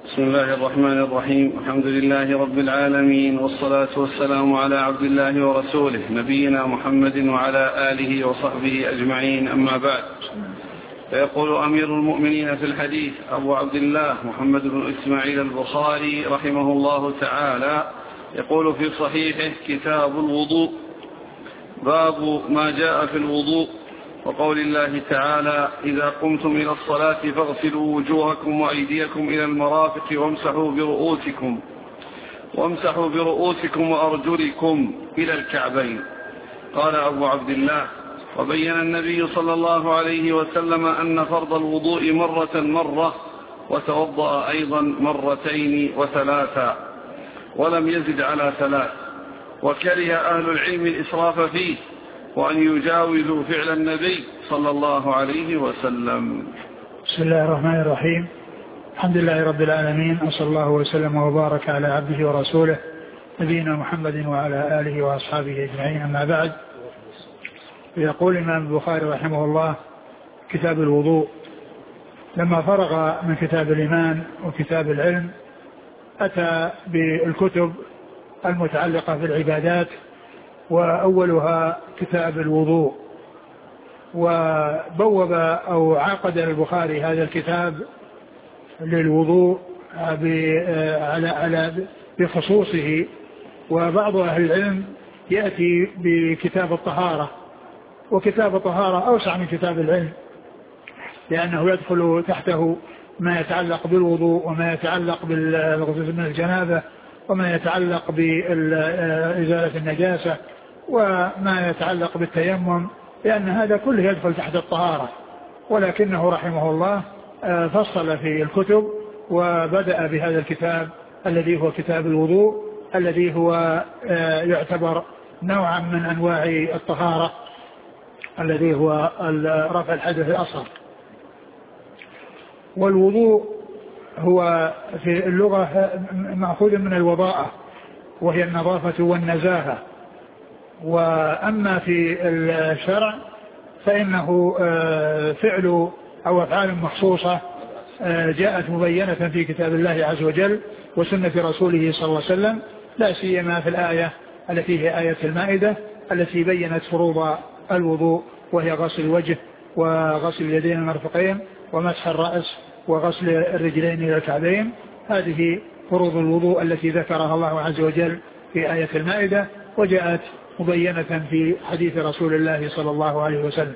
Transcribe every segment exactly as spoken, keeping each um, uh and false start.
بسم الله الرحمن الرحيم. الحمد لله رب العالمين، والصلاة والسلام على عبد الله ورسوله نبينا محمد وعلى آله وصحبه أجمعين، أما بعد. فيقول أمير المؤمنين في الحديث أبو عبد الله محمد بن إسماعيل البخاري رحمه الله تعالى، يقول في صحيحه: كتاب الوضوء، باب ما جاء في الوضوء، وقول الله تعالى: إذا قمتم إلى الصلاة فاغسلوا وجوهكم وأيديكم إلى المرافق وامسحوا برؤوسكم وامسحوا برؤوسكم وأرجلكم إلى الكعبين. قال أبو عبد الله: وبين النبي صلى الله عليه وسلم أن فرض الوضوء مرة مرة، وتوضأ أيضا مرتين وثلاثا، ولم يزد على ثلاث، وكره أهل العلم الإسراف فيه، وأن يجاوزوا فعل النبي صلى الله عليه وسلم. بسم الله الرحمن الرحيم. الحمد لله رب العالمين، وصلى الله وسلم وبارك على عبده ورسوله نبينا محمد وعلى آله وأصحابه أجمعين، أما بعد. يقول الإمام البخاري رحمه الله: كتاب الوضوء. لما فرغ من كتاب الإيمان وكتاب العلم أتى بالكتب المتعلقة بالعبادات، وأولها كتاب الوضوء. وبوب أو عقد البخاري هذا الكتاب للوضوء على بخصوصه. وبعض أهل العلم يأتي بكتاب الطهارة، وكتاب الطهارة أوسع من كتاب العلم، لأنه يدخل تحته ما يتعلق بالوضوء، وما يتعلق بالغسل من الجنابة، وما يتعلق بإزالة النجاسة، وما يتعلق بالتيمم، لأن هذا كله يدخل تحت الطهارة. ولكنه رحمه الله فصل في الكتب، وبدأ بهذا الكتاب الذي هو كتاب الوضوء، الذي هو يعتبر نوعا من أنواع الطهارة، الذي هو رفع الحدث الأصغر. والوضوء هو في اللغة مأخوذ من الوضاءة، وهي النظافة والنزاهة. وأما في الشرع فإنه فعل أو أفعال مخصوصة جاءت مبينة في كتاب الله عز وجل وسنة رسوله صلى الله عليه وسلم، لا سيما في الآية التي هي آية المائدة، التي بينت فروض الوضوء، وهي غسل الوجه وغسل اليدين المرفقين ومسح الرأس وغسل الرجلين إلى الكعبين. هذه فروض الوضوء التي ذكرها الله عز وجل في آية المائدة، وجاءت مبينة في حديث رسول الله صلى الله عليه وسلم.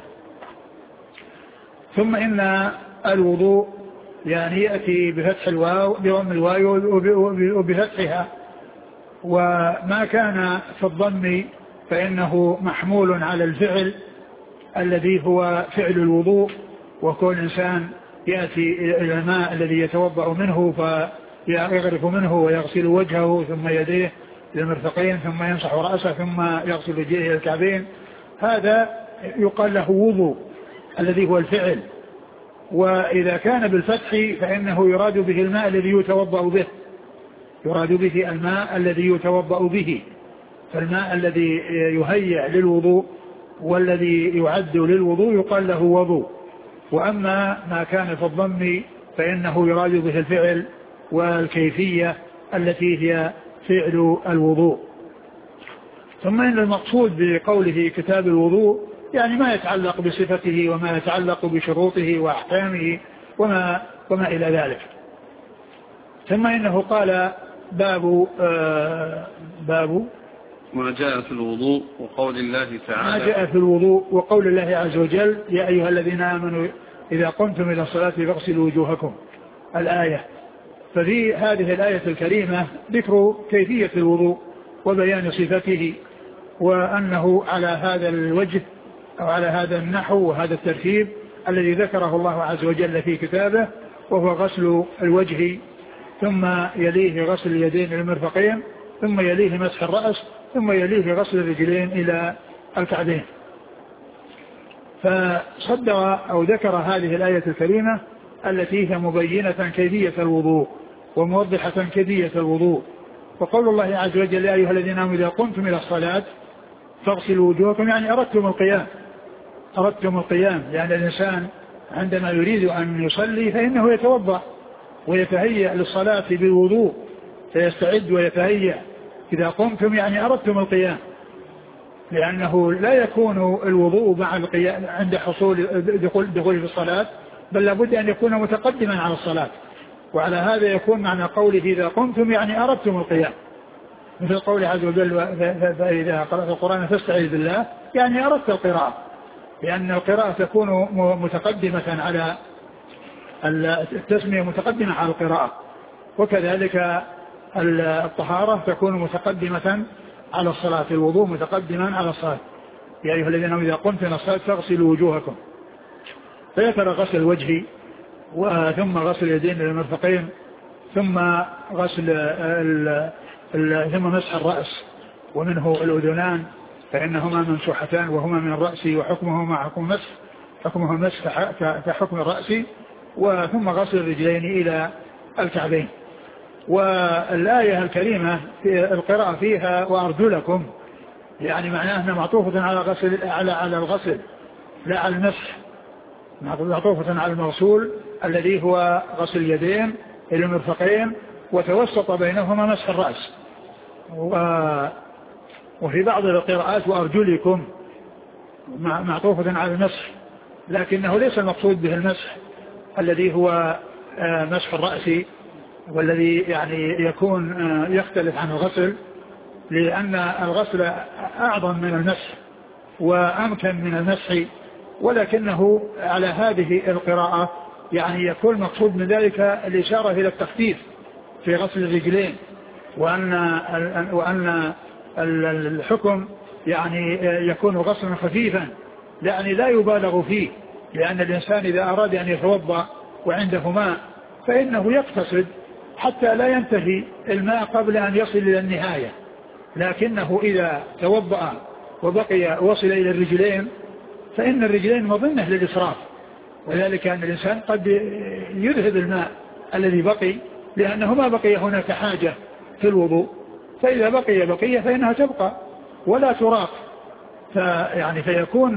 ثم إن الوضوء يعني يأتي بفتح الواو بضم الواو وبفتحها، وما كان في الضم فإنه محمول على الفعل الذي هو فعل الوضوء. وكل إنسان يأتي إلى الماء الذي يتوضأ منه فيغرف منه ويغسل وجهه ثم يديه للمرفقين ثم يمسح رأسه ثم يغسل رجليه إلى الكعبين، هذا يقال له وضوء الذي هو الفعل. وإذا كان بالفتح فإنه يراد به الماء الذي يتوضأ به، يراد به الماء الذي يتوضأ به. فالماء الذي يهيأ للوضوء والذي يعد للوضوء يقال له وضوء. وأما ما كان في الضم فإنه يراد به الفعل والكيفية التي هي فعل الوضوء. ثم إن المقصود بقوله كتاب الوضوء يعني ما يتعلق بصفته وما يتعلق بشروطه وأحكامه وما, وما إلى ذلك. ثم إنه قال باب آه باب ما جاء في الوضوء وقول الله تعالى ما جاء في الوضوء وقول الله عز وجل: يا أيها الذين آمنوا إذا قمتم إلى الصلاة فاغسلوا وجوهكم، الآية. ففي هذه الآية الكريمة ذكر كيفية الوضوء وبيان صفته، وأنه على هذا الوجه أو على هذا النحو وهذا الترتيب الذي ذكره الله عز وجل في كتابه، وهو غسل الوجه ثم يليه غسل اليدين إلى المرفقين ثم يليه مسح الرأس ثم يليه غسل الرجلين إلى الكعبين. فصدر أو ذكر هذه الآية الكريمة التي هي مبينة كيفية الوضوء وموضحة كيفية الوضوء. وقول الله عز وجل: يا أيها الذين آمنوا إذا قمتم إلى الصلاة فاغسلوا وجوهكم، يعني أردتم القيام أردتم القيام يعني الإنسان عندما يريد أن يصلي فإنه يتوضأ ويتهيأ للصلاة بالوضوء فيستعد ويتهيأ إذا قمتم يعني أردتم القيام، لأنه لا يكون الوضوء مع القيام عند حصول دخول, دخول في الصلاة، بل لابد أن يكون متقدما على الصلاة. وعلى هذا يكون معنى قوله إذا قمتم يعني أردتم القيام، مثل قوله عز وجل فإذا قرأت القرآن فاستعذ بالله يعني أردت القراءة، لأن القراءة تكون متقدمة على التسمية متقدمة على القراءة، وكذلك الطهارة تكون متقدمة على الصلاة، الوضوء متقدما على الصلاة. يا أيها الذين آمنوا إذا قمتم إلى الصلاة فاغسلوا وجوهكم، فيترى غسل الوجه ثم غسل اليدين إلى المرفقين ثم غسل ال ال ثم مسح الرأس ومنه الأذنان فإنهما ممسوحتان وهما من الرأس وحكمهما حكم المسح، حكمهما المسح كحكم الرأس، وثم غسل الرجلين إلى الكعبين. والآية الكريمة في القراءة فيها وأرجلكم يعني معناه أنها معطوفة على غسل على على الغسل لا على المسح، معطوفة على المغسول الذي هو غسل اليدين إلى المرفقين وتوسط بينهما مسح الرأس. وفي بعض القراءات وأرجلكم معطوفة على المسح، لكنه ليس المقصود به المسح الذي هو مسح الرأس والذي يعني يكون يختلف عن الغسل، لأن الغسل أعظم من المسح وأمكن من المسح، ولكنه على هذه القراءة يعني يكون مقصود من ذلك الإشارة إلى التخفيف في غسل الرجلين، وأن وأن الحكم يعني يكون غسلا خفيفا يعني لا يبالغ فيه، لأن الإنسان إذا أراد أن يتوضأ وعنده ماء فإنه يقتصد حتى لا ينتهي الماء قبل أن يصل إلى النهاية، لكنه إذا توضأ وبقي وصل إلى الرجلين فإن الرجلين مظنة للإسراف، وذلك أن الإنسان قد يذهب الماء الذي بقي لأنه ما بقي هناك حاجة في الوضوء، فإذا بقي بقية فإنها تبقى ولا تراق، فيعني فيكون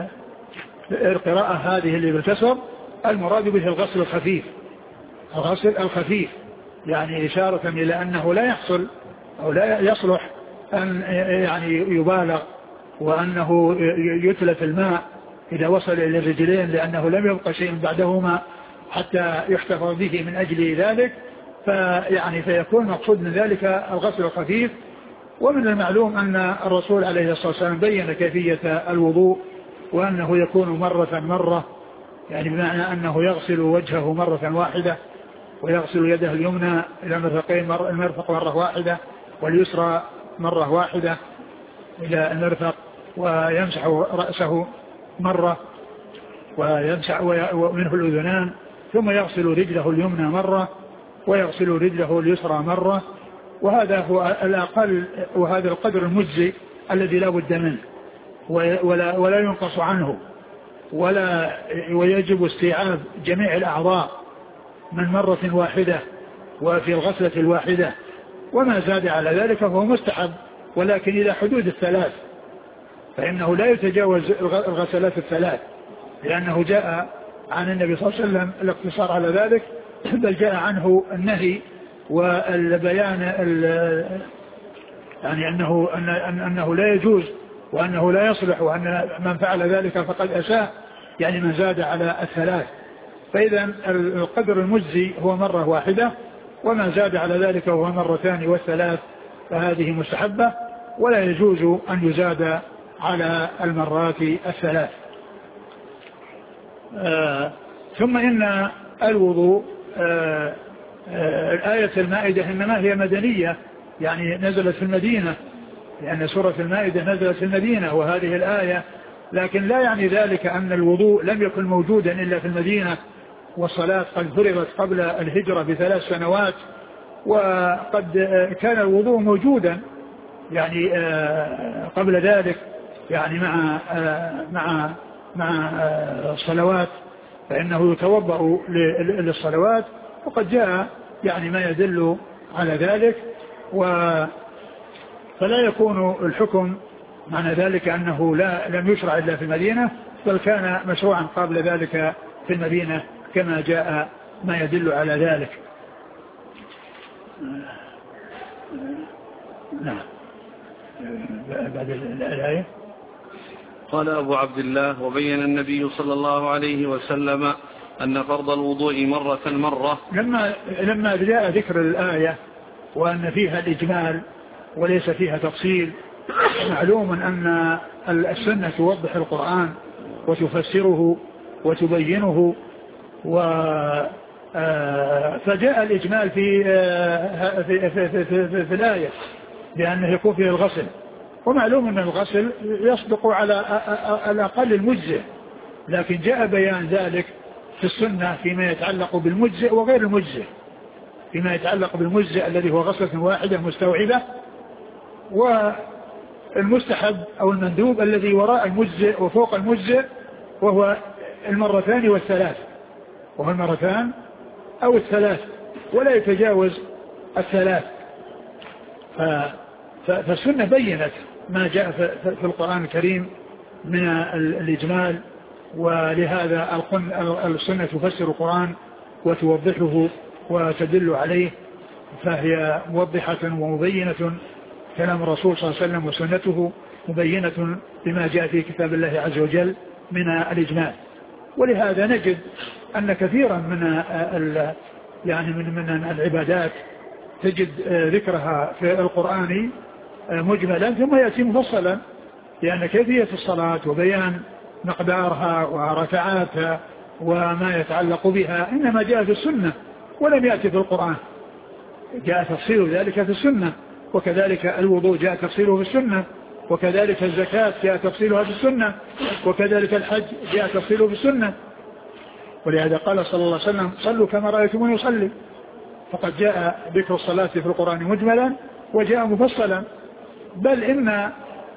القراءة هذه اللي بالكسر المراد به الغسل الخفيف، الغسل الخفيف يعني إشارة إلى أنه لا يحصل أو لا يصلح أن يعني يبالغ وأنه يتلف الماء إذا وصل إلى الرجلين، لأنه لم يبقى شيء بعدهما حتى يحتفظ به من أجل ذلك، فيعني فيكون مقصود من ذلك الغسل الخفيف. ومن المعلوم أن الرسول عليه الصلاة والسلام بين كيفية الوضوء وأنه يكون مرة مرة، يعني بمعنى أنه يغسل وجهه مرة واحدة ويغسل يده اليمنى إلى المرفقين المرفق مرة واحدة واليسرى مرة واحدة إلى المرفق، ويمسح رأسه مرة ويمسح ومنه الأذنان، ثم يغسل رجله اليمنى مرة ويغسل رجله اليسرى مرة، وهذا هو الأقل وهذا القدر المجزي الذي لا بد منه ولا, ولا ينقص عنه، ولا ويجب استيعاب جميع الأعضاء من مرة واحدة وفي الغسلة الواحدة، وما زاد على ذلك فهو مستحب، ولكن إلى حدود الثلاث، فإنه لا يتجاوز الغسلات الثلاث، لأنه جاء عن النبي صلى الله عليه وسلم الاقتصار على ذلك، بل جاء عنه النهي والبيان يعني أنه, أن أنه لا يجوز وأنه لا يصلح، وأن من فعل ذلك فقد أساء، يعني من زاد على الثلاث. فإذا القدر المجزي هو مرة واحدة، وما زاد على ذلك هو مرتان والثلاث، فهذه مستحبة ولا يجوز أن يزاد على المرات الثلاث. آه ثم إن الوضوء آه آه الآية المائدة إنما هي مدنية، يعني نزلت في المدينة، لأن سورة المائدة نزلت في المدينة وهذه الآية، لكن لا يعني ذلك أن الوضوء لم يكن موجودا إلا في المدينة، والصلاة قد فرضت قبل الهجرة بثلاث سنوات، وقد كان الوضوء موجودا يعني قبل ذلك، يعني مع مع مع الصلوات، فإنه يتوضأ للصلوات، وقد جاء يعني ما يدل على ذلك، و فلا يكون الحكم معنى ذلك أنه لا لم يشرع إلا في المدينة، بل كان مشروعا قبل ذلك في المدينة كما جاء ما يدل على ذلك. نعم. بعد الآية قال أبو عبد الله: وبين النبي صلى الله عليه وسلم أن فرض الوضوء مرة مرة. لما لما جاء ذكر الآية وأن فيها الإجمال وليس فيها تفصيل، معلوم أن السنة توضح القرآن وتفسره وتبينه، و فجاء الإجمال في في في في, في, في, في الآية بأنه يكون فيه الغسل، ومعلوم أن الغسل يصدق على الأقل المجزئ، لكن جاء بيان ذلك في السنة فيما يتعلق بالمجزئ وغير المجزئ، فيما يتعلق بالمجزئ الذي هو غسلة واحدة مستوعبة، والمستحب أو المندوب الذي وراء المجزئ وفوق المجزئ وهو المرتان والثلاث، وهو المرتان أو الثلاث ولا يتجاوز الثلاث. فالسنة بيّنت ما جاء في القرآن الكريم من الإجمال، ولهذا السنة تفسر القرآن وتوضحه وتدل عليه، فهي موضحة ومبينة. كلام الرسول صلى الله عليه وسلم وسنته مبينة بما جاء في كتاب الله عز وجل من الإجمال. ولهذا نجد أن كثيرا من يعني من من العبادات تجد ذكرها في القرآن مجملا ثم يأتي مفصلا، لأن كيفية الصلاة وبيان مقدارها وركعاتها وما يتعلق بها إنما جاء في السنة ولم يأتي في القرآن، جاء تفصيل ذلك في السنة، وكذلك الوضوء جاء تفصيله في السنة، وكذلك الزكاة جاء تفصيلها في السنة، وكذلك الحج جاء تفصيله في السنة. ولهذا قال صلى الله عليه وسلم: صلوا كما رأيتموني يصلي. فقد جاء ذكر الصلاة في القرآن مجملا وجاء مفصلا، بل إن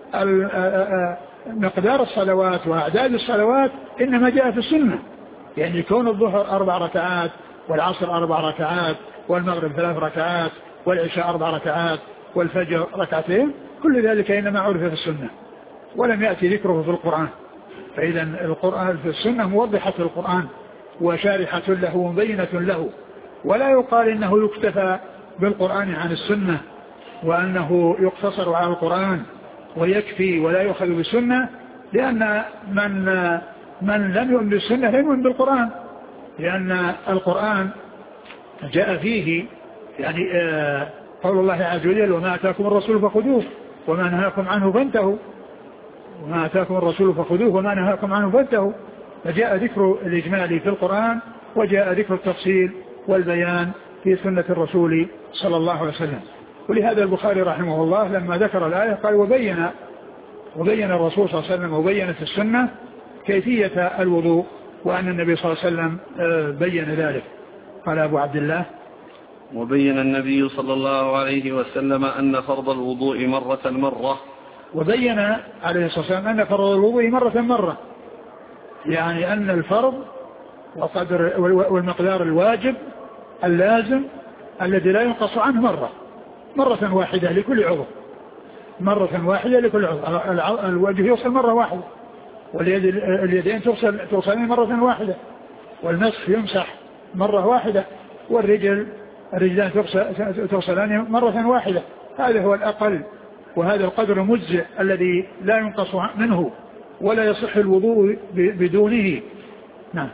مقدار الصلوات وأعداد الصلوات إنما جاء في السنة، يعني كون الظهر أربع ركعات والعصر أربع ركعات والمغرب ثلاث ركعات والعشاء أربع ركعات والفجر ركعتين، كل ذلك إنما عرف في السنة ولم يأتي ذكره في القرآن. فإذا القرآن في السنة موضحة القرآن وشارحة له ومبينة له، ولا يقال إنه يكتفى بالقرآن عن السنة وأنه يقتصر على القرآن ويكفي ولا يؤخذ بالسنة، لأن من من لم يؤمن بالسنة لم يؤمن بالقرآن، لأن القرآن جاء فيه يعني قول الله عز وجل: وما أتاكم الرسول فخذوه وما نهاكم عنه فانتهوا، وما أتاكم الرسول فخذوه وما نهاكم عنه فانتهوا. فجاء ذكر الإجمال في القرآن وجاء ذكر التفصيل والبيان في سنة الرسول صلى الله عليه وسلم. ولهذا البخاري رحمه الله لما ذكر الآية قال: وبين وبين الرسول صلى الله عليه وسلم وبينت السنة كيفية الوضوء، وأن النبي صلى الله عليه وسلم بين ذلك. قال أبو عبد الله: وبين النبي صلى الله عليه وسلم أن فرض الوضوء مرة مرة. وبين عليه الصلاة والسلام أن فرض الوضوء مرة مرة، يعني أن الفرض وقدر والمقدار الواجب اللازم الذي لا ينقص عنه مرة مرة واحدة لكل عضو، مرة واحدة لكل عضو. الوجه يغسل مرة واحدة، واليدين تغسل تغسلين مرة واحدة، والنصف يمسح مرة واحدة، والرجل الرجلان تغسلان مرة واحدة. هذا هو الأقل، وهذا القدر المجزئ الذي لا ينقص منه ولا يصح الوضوء بدونه. نعم.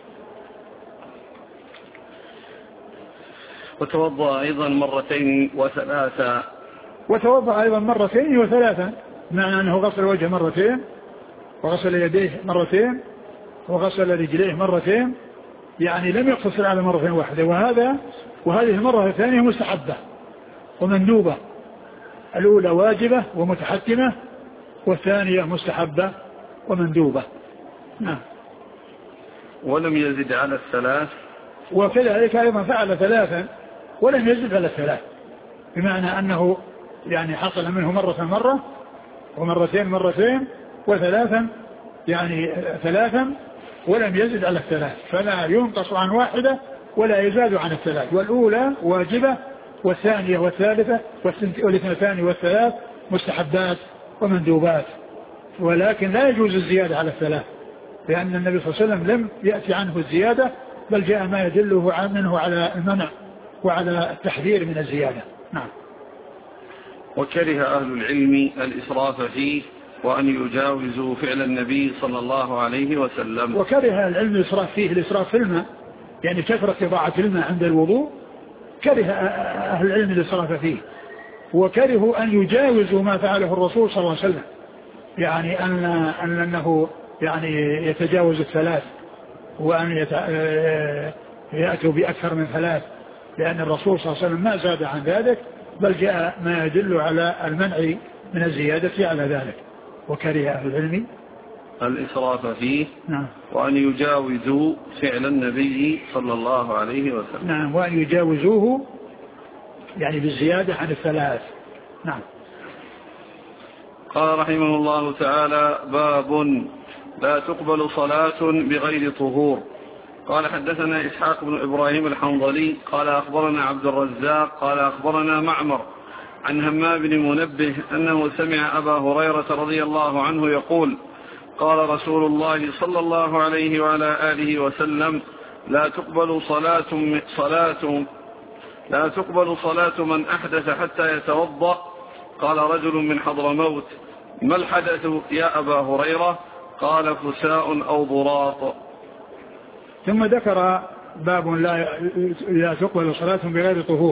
وتوضأ أيضا مرتين وثلاثا. وتوضأ أيضا مرتين وثلاثا، معنى أنه غسل وجهه مرتين وغسل يديه مرتين وغسل رجليه مرتين، يعني لم يقتصر على مرة واحدة. وهذا وهذه المرة الثانية مستحبة ومندوبة، الأولى واجبة ومتحتمة، والثانية مستحبة ومندوبة. نعم. ولم يزد على الثلاث. وكذلك أيضا فعل ثلاثا ولم يزد على الثلاث، بمعنى أنه يعني حصل منه مرة مرة ومرتين مرتين وثلاثا، يعني ثلاثا ولم يزد على الثلاث، فلا ينقص عن واحدة ولا يزاد عن الثلاث. والأولى واجبة والثانية والثالثة والاثنتان والثلاث مستحبات ومندوبات، ولكن لا يجوز الزيادة على الثلاث، لأن النبي صلى الله عليه وسلم لم يأتي عنه الزيادة، بل جاء ما يدله منه على المنع وعلى التحذير من الزيادة. نعم. وكره أهل العلم الإسراف فيه وأن يجاوزوا فعل النبي صلى الله عليه وسلم. وكره العلم الإسراف فيه، الإسراف في الماء يعني كثرة إضاعة الماء عند الوضوء، كره أهل العلم الإسراف فيه، وكرهوا أن يجاوزوا ما فعله الرسول صلى الله عليه وسلم، يعني أن أنه يعني يتجاوز الثلاث وأن يأتوا بأكثر من ثلاث، لأن الرسول صلى الله عليه وسلم ما زاد عن ذلك، بل جاء ما يدل على المنع من الزيادة على ذلك. وكره أهل العلم الإسراف فيه. نعم. وأن يجاوزوا فعل النبي صلى الله عليه وسلم. نعم. وأن يجاوزوه يعني بالزيادة عن الثلاث. نعم. قال رحمه الله تعالى: باب لا تقبل صلاة بغير طهور. قال حدثنا إسحاق بن إبراهيم الحنظلي قال أخبرنا عبد الرزاق قال أخبرنا معمر عن همام بن منبه أنه سمع أبا هريرة رضي الله عنه يقول: قال رسول الله صلى الله عليه وعلى آله وسلم: لا تقبل صلاة صلاة لا تقبل صلاة من أحدث حتى يتوضأ. قال رجل من حضرموت: ما الحدث يا أبا هريرة؟ قال: فساء أو ضراط. ثم ذكر باب لا, لا تقبل صلاة بغير طهور.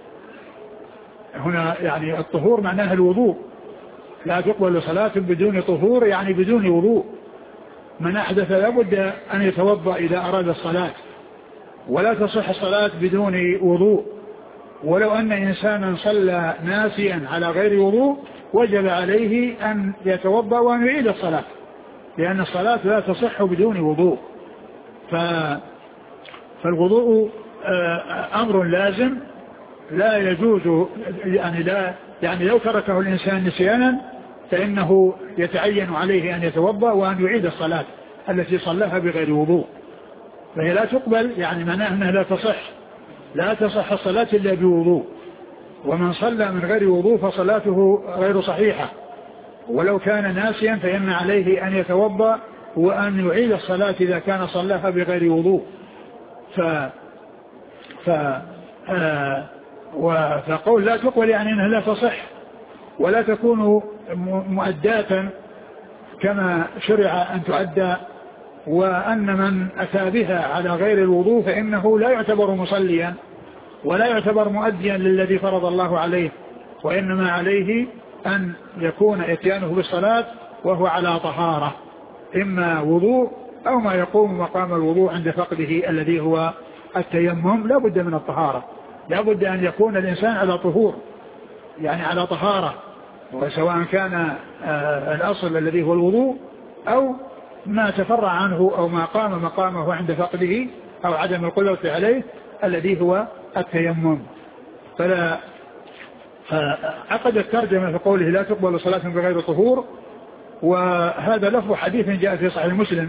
هنا يعني الطهور معناها الوضوء، لا تقبل صلاة بدون طهور يعني بدون وضوء. من أحدث لابد أن يتوضأ إذا أراد الصلاة، ولا تصح الصلاة بدون وضوء. ولو أن إنسانا صلى ناسيا على غير وضوء وجب عليه أن يتوضأ وأن يعيد الصلاة، لأن الصلاة لا تصح بدون وضوء. ف... فالوضوء أمر لازم لا يجوز، يعني, لا يعني لو تركه الإنسان نسيانا فإنه يتعين عليه أن يتوضأ وأن يعيد الصلاة التي صلىها بغير وضوء. فهي لا تقبل، يعني معناه أنها لا تصح لا تصح الصلاة إلا بوضوء، ومن صلى من غير وضوء فصلاته غير صحيحة، ولو كان ناسيا فإن عليه أن يتوضأ وأن يعيد الصلاة إذا كان صلاها بغير وضوء. ف... ف... آه... فقول لا تقبل يعني أنها لا تصح ولا تكون مؤداة كما شرع أن تؤدى، وأن من أتى بها على غير الوضوء فإنه لا يعتبر مصليا ولا يعتبر مؤديا للذي فرض الله عليه، وإنما عليه أن يكون اتيانه بالصلاة وهو على طهارة، إما وضوء أو ما يقوم مقام الوضوء عند فقده الذي هو التيمم. لا بد من الطهارة، لا بد أن يكون الإنسان على طهور، يعني على طهارة، وسواء كان آه الأصل الذي هو الوضوء أو ما تفرع عنه أو ما قام مقامه عند فقده أو عدم القدرة عليه الذي هو التيمم. فلا فعقد الترجمة في قوله لا تقبل صلاة بغير طهور، وهذا لفظ حديث جاء في صحيح مسلم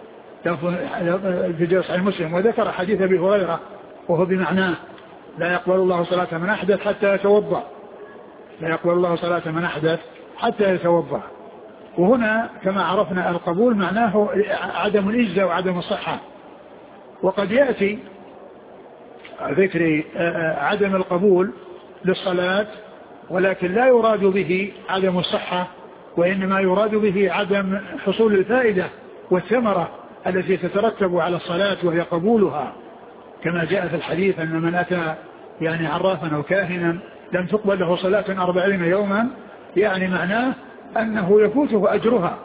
في صحيح مسلم، وذكر حديث أبي هريرة وهو بمعناه: لا يقبل الله صلاة من أحدث حتى يتوضأ لا يقبل الله صلاة من أحدث حتى يتوضأ. وهنا كما عرفنا القبول معناه عدم الإجزاء وعدم الصحة، وقد يأتي ذكر عدم القبول للصلاة ولكن لا يراد به عدم الصحة، وإنما يراد به عدم حصول الفائدة والثمرة التي تترتب على الصلاة وهي قبولها، كما جاء في الحديث أن من أتى يعني عرافا أو كاهنا لم تقبل له صلاة أربعين يوما، يعني معناه أنه يفوته أجرها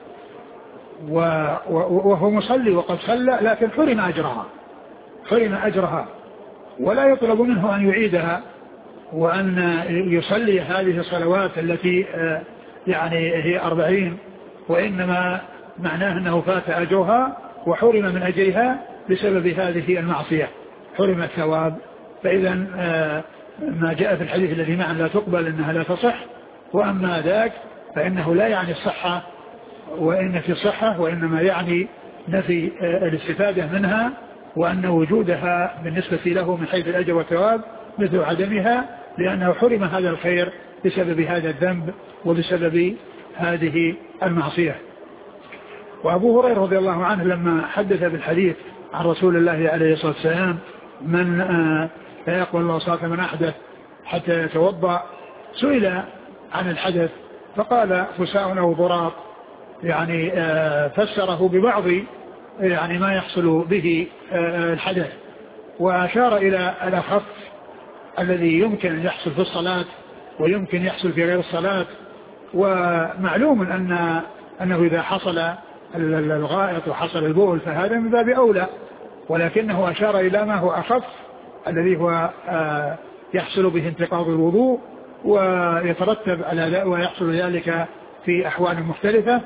وهو مصلي وقد صلى لكن حرم أجرها حرم أجرها ولا يطلب منه أن يعيدها وأن يصلي هذه الصلوات التي يعني هي أربعين، وإنما معناه أنه فات أجرها وحرم من أجرها بسبب هذه المعصية، حرم الثواب. فإذا ما جاء في الحديث الذي معنا لا تقبل أنها لا تصح، وأما ذاك فإنه لا يعني الصحة وإن في الصحة، وإنما يعني نفي الاستفادة منها، وأن وجودها بالنسبة له من حيث الأجر والثواب مثل عدمها، لأنه حرم هذا الخير بسبب هذا الذنب وبسبب هذه المعصية. وأبو هريرة رضي الله عنه لما حدث بالحديث عن رسول الله عليه الصلاة والسلام: من لا يقبل الله صلاة من أحدث حتى يتوضأ. سئل عن الحدث فقال فساء أو ضراط، يعني فسره ببعض يعني ما يحصل به الحدث، وأشار إلى الأخف الذي يمكن أن يحصل في الصلاة ويمكن يحصل في غير الصلاة. ومعلوم أن أنه إذا حصل الغائط وحصل البول فهذا من باب أولى، ولكنه أشار إلى ما هو أخف الذي هو يحصل به انتقاض الوضوء ويترتب على ويحصل ذلك في أحوال مختلفة،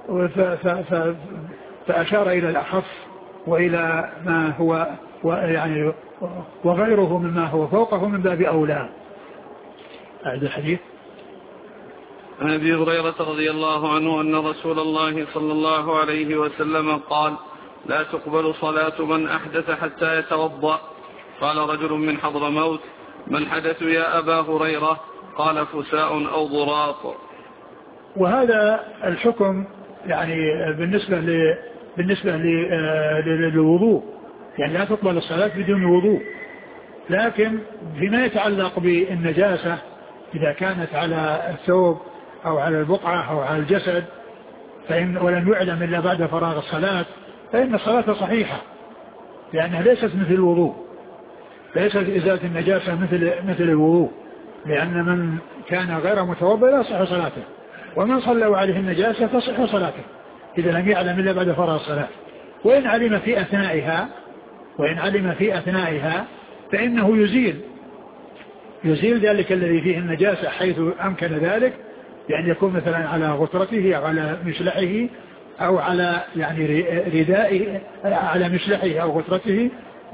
فأشار إلى الأخف وإلى ما هو يعني وغيره مما هو فوقه من باب أولى. هذا الحديث عن أبي هريرة رضي الله عنه أن رسول الله صلى الله عليه وسلم قال: لا تقبل صلاة من أحدث حتى يتوضأ. قال رجل من حضرموت: ما الحدث يا أبا هريرة؟ قال: فساء أو ضراط. وهذا الحكم يعني بالنسبة ل بالنسبة للوضوء، يعني لا تقبل الصلاة بدون وضوء، لكن فيما يتعلق بالنجاسة إذا كانت على الثوب أو على البقعة أو على الجسد فإن ولم يعلم إلا بعد فراغ الصلاة فإن الصلاة صحيحة، لأنها ليست مثل الوضوء، ليست إزالة النجاسة مثل مثل الوضوء، لأن من كان غير متوضئ لا صح صلاته، ومن صلى عليه النجاسة تصح صلاته إذا لم يعلم إلا بعد فراغ الصلاة. وإن علم في أثنائها وإن علم في أثنائها فإنه يزيل يزيل ذلك الذي فيه النجاسة حيث أمكن ذلك، يعني يكون مثلا على غترته أو على مشلحه أو على يعني ردائه على مشلحه أو غترته،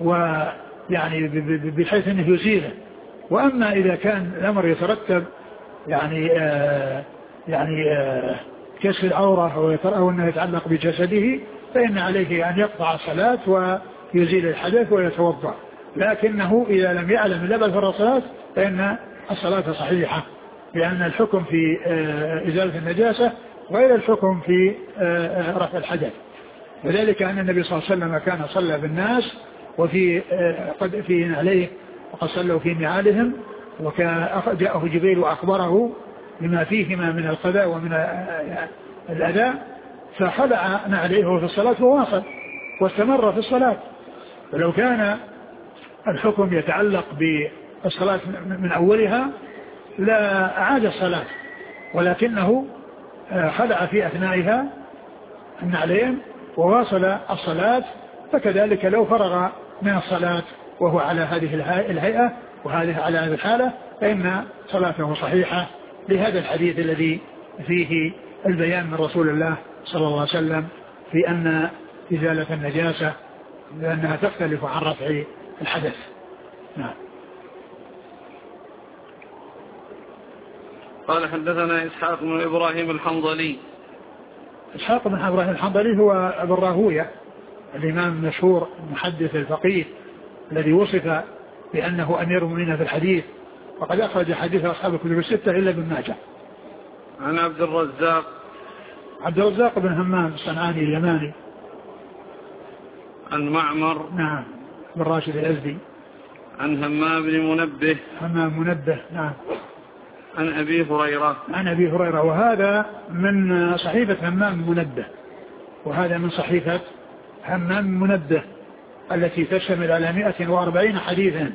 ويعني بحيث أنه يزيله. وأما إذا كان الأمر يترتب يعني آه يعني آه كشف العورة أو أنه يتعلق بجسده فإن عليه أن يقطع الصلاة ويزيل الحدث ويتوضأ، لكنه إذا لم يعلم إلا بعد فراغ الصلاة فإن الصلاة صحيحة، لأن الحكم في إزالة النجاسة غير الحكم في رفع الحدث. وذلك أن النبي صلى الله عليه وسلم كان صلى بالناس وفي قد في عليه وقد صلوا في نعالهم، وجاءه جبريل وأخبره بما فيهما من القذى ومن الأذى، فخلع نعليه في الصلاة وواصل واستمر في الصلاة. ولو كان الحكم يتعلق بالصلاة من أولها لا أعاد الصلاة، ولكنه خلع في أثنائها النعلين وواصل الصلاة، فكذلك لو فرغ من الصلاة وهو على هذه الهيئة وهذه على هذه الحالة فإن صلاته صحيحة، لهذا الحديث الذي فيه البيان من رسول الله صلى الله عليه وسلم في أن إزالة النجاسة لأنها تختلف عن رفع الحدث. نعم. قال: حدثنا إسحاق بن إبراهيم الحنظلي. إسحاق بن إبراهيم الحنظلي هو أبو الراهوية الإمام المشهور المحدث الفقيه الذي وصف بأنه أمير المؤمنين في الحديث، وقد أخرج حديث أصحاب الكتب الستة إلا ابن ماجه. عن عبد الرزاق عبد الرزاق بن همام الصنعاني اليماني. عن معمر نعم بن راشد الأزدي. عن همام بن منبه همام منبه نعم. عن أبي هريرة عن أبي هريرة، وهذا من صحيفة همام منبه، وهذا من صحيفة همام منبه التي تشتمل على مئة وأربعين حديثا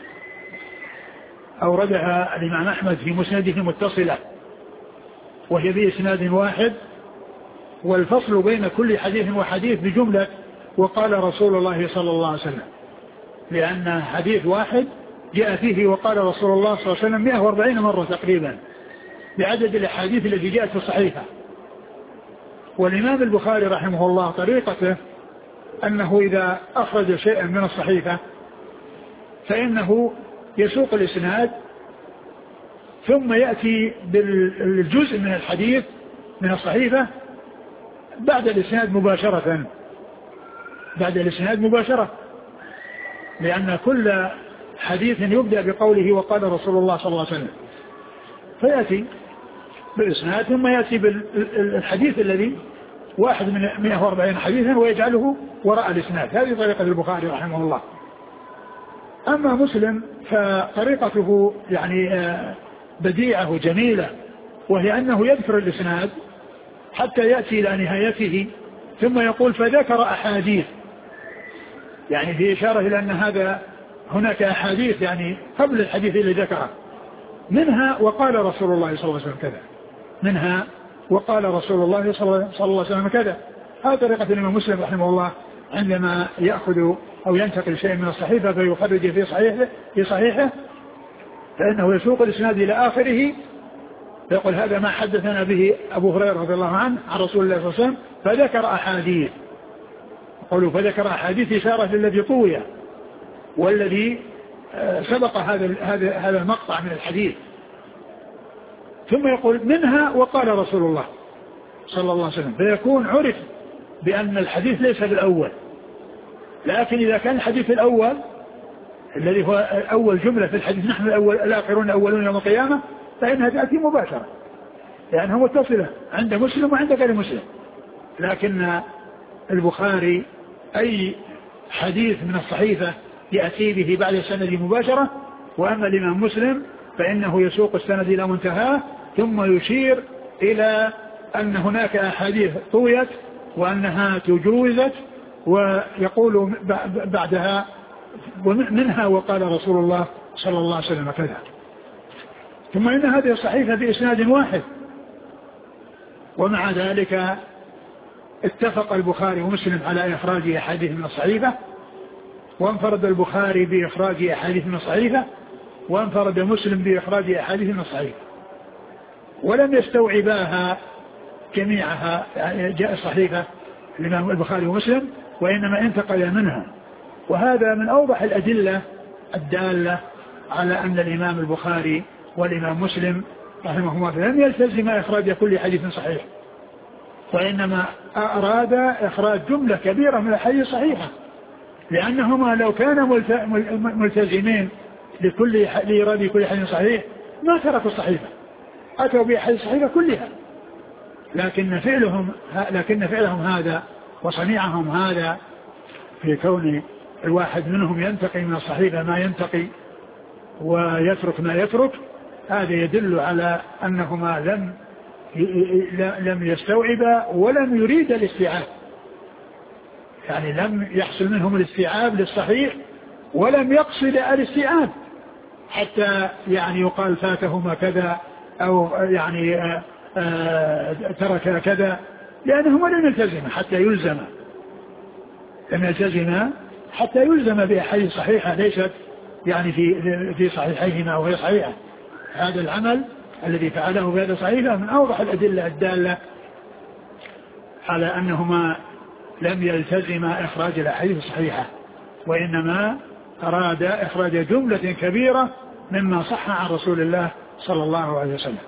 أوردها الإمام أحمد في مسنده متصلة، وهي بإسناد واحد، والفصل بين كل حديث وحديث بجملة وقال رسول الله صلى الله عليه وسلم، لأن حديث واحد جاء فيه وقال رسول الله صلى الله عليه وسلم مئة وأربعين مرة تقريبا بعدد الأحاديث التي جاءت في الصحيفة. والإمام البخاري رحمه الله طريقته أنه إذا أخرج شيئا من الصحيفة فإنه يسوق الإسناد ثم يأتي بالجزء من الحديث من الصحيفة بعد الإسناد مباشرة بعد الإسناد مباشرة لأن كل حديث يبدأ بقوله وقال رسول الله صلى الله عليه وسلم، فيأتي بالإسناد ثم يأتي بالحديث الذي واحد من مئة وأربعين حديثا ويجعله وراء الإسناد. هذه طريقة البخاري رحمه الله. أما مسلم فطريقته يعني بديعة وجميلة، وهي أنه يذكر الإسناد حتى يأتي إلى نهايته ثم يقول فذكر أحاديث، يعني في إشارة إلى أن هذا هناك أحاديث يعني قبل الحديث اللي ذكره، منها وقال رسول الله صلى الله عليه وسلم كذا، منها وقال رسول الله صلى الله عليه وسلم كذا. هذه طريقة الإمام مسلم رحمه الله عندما يأخذ أو ينتقل شيء من الصحيفة فيخرج في صحيحه في صحيحه فإنه يسوق الإسناد إلى آخره فيقول هذا ما حدثنا به أبو هريرة رضي الله عنه عن رسول الله صلى الله عليه وسلم، فذكر أحاديث، قالوا فذكر أحاديث إشارة للذي طوي والذي سبق هذا هذا هذا المقطع من الحديث، ثم يقول منها وقال رسول الله صلى الله عليه وسلم، فيكون عرف بأن الحديث ليس بالأول. لكن إذا كان الحديث الأول الذي هو أول جملة في الحديث نحن الأول الآخرون الأولون يوم القيامة فإنها تأتي مباشرة لأنها متصلة عند مسلم وعند غير مسلم. لكن البخاري أي حديث من الصحيفة يأتي به بعد السند مباشرة، وأما الإمام مسلم فإنه يسوق السند إلى منتهاه ثم يشير إلى أن هناك أحاديث طويت وأنها تجوزت، ويقول بعدها ومنها وقال رسول الله صلى الله عليه وسلم كذا. ثم إن هذه الصحيفة بإسناد واحد، ومع ذلك اتفق البخاري ومسلم على إخراج أحاديث من الصحيفة، وانفرد البخاري بإخراج أحاديث من الصحيفة، وانفرد مسلم بإخراج أحاديث من الصحيفة، ولم يستوعباها جميعها يعني جاء الصحيفة الإمام البخاري ومسلم وإنما انتقل منها. وهذا من أوضح الأدلة الدالة على أن الإمام البخاري والإمام مسلم رحمه الله لم يلتزم إخراج كل حديث صحيح، وإنما أراد إخراج جملة كبيرة من الحديث صحيحة، لأنهما لو كان ملتزمين لكل لإيراد كل حديث صحيح ما تركوا الصحيفة، أتوا بأحاديث صحيحة كلها. لكن فعلهم لكن فعلهم هذا وصنيعهم هذا في كون الواحد منهم ينتقي من الصحيفة ما ينتقي ويترك ما يترك، هذا يدل على أنهما لم لم يستوعبا ولم يريد الاستيعاب، يعني لم يحصل منهم الاستيعاب للصحيح ولم يقصد الاستيعاب حتى يعني يقال فاتهما كذا أو يعني آآ آآ ترك كذا، لأنهما لم يلتزم حتى يلزم لم يلتزم حتى يلزم بأحاديث صحيحة ليست يعني في في صحيحيهما أو غير صحيحة. هذا العمل الذي فعله في هذا صحيحة من أوضح الأدلة الدالة على أنهما لم يلتزما إخراج الأحاديث الصحيحة، وإنما أراد إخراج جملة كبيرة مما صح عن رسول الله صلى الله عليه وسلم.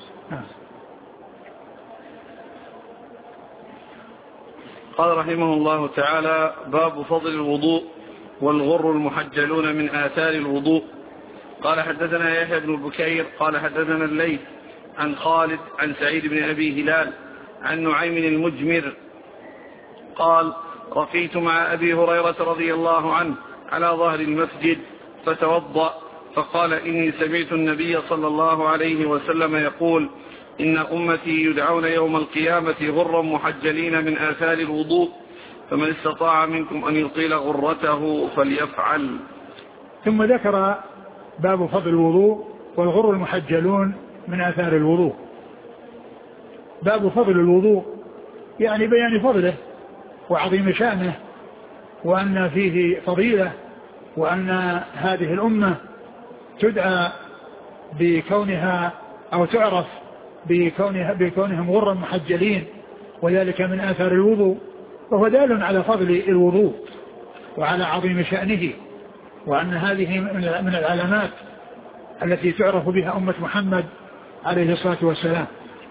قال رحمه الله تعالى: باب فضل الوضوء والغر المحجلون من آثار الوضوء. قال حدثنا يحيى بن بكير قال حدثنا الليث عن خالد عن سعيد بن أبي هلال عن نعيم المجمر قال: رقيت مع أبي هريرة رضي الله عنه على ظهر المسجد فتوضأ فقال: إني سمعت النبي صلى الله عليه وسلم يقول: إن أمتي يدعون يوم القيامة غرا محجلين من آثار الوضوء، فمن استطاع منكم أن يطيل غرته فليفعل. ثم ذكر باب فضل الوضوء والغر المحجلون من آثار الوضوء. باب فضل الوضوء يعني بيان فضله وعظيم شأنه، وأن فيه فضيلة، وأن هذه الأمة تدعى بكونها أو تعرف بكونها بكونهم غرا محجلين، وذلك من آثار الوضوء، وهو دال على فضل الوضوء وعلى عظيم شأنه، وأن هذه من العلامات التي تعرف بها أمة محمد عليه الصلاة والسلام.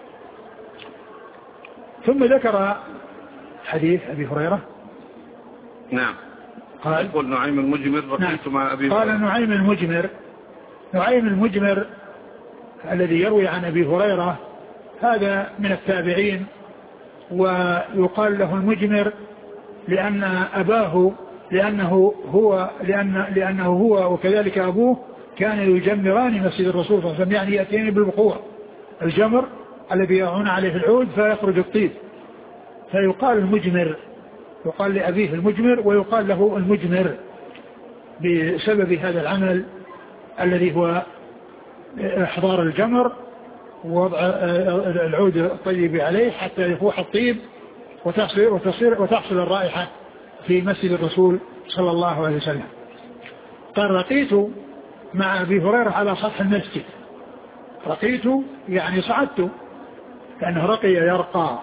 ثم ذكر حديث أبي هريرة. نعم. قال يقول نعيم المجمر رقيت نعم. مع أبي هريرة. قال نعيم المجمر نعيم المجمر الذي يروي عن أبي هريرة هذا من التابعين، ويقال له المجمر لأن أباه لأنه هو لأن لأنه هو وكذلك أبوه كان يجمران مسجد الرسول صلى الله عليه وسلم، يعني يأتيان بالبخور، الجمر الذي يضعون عليه العود فيخرج الطيب، فيقال المجمر، يقال لأبيه المجمر ويقال له المجمر بسبب هذا العمل الذي هو إحضار الجمر ووضع العود الطيب عليه حتى يفوح الطيب وتصير, وتصير وتحصل الرائحة في مسجد الرسول صلى الله عليه وسلم. قال رقيت مع أبي هريرة على سطح المسجد. رقيت يعني صعدت، لأنه رقي يرقى،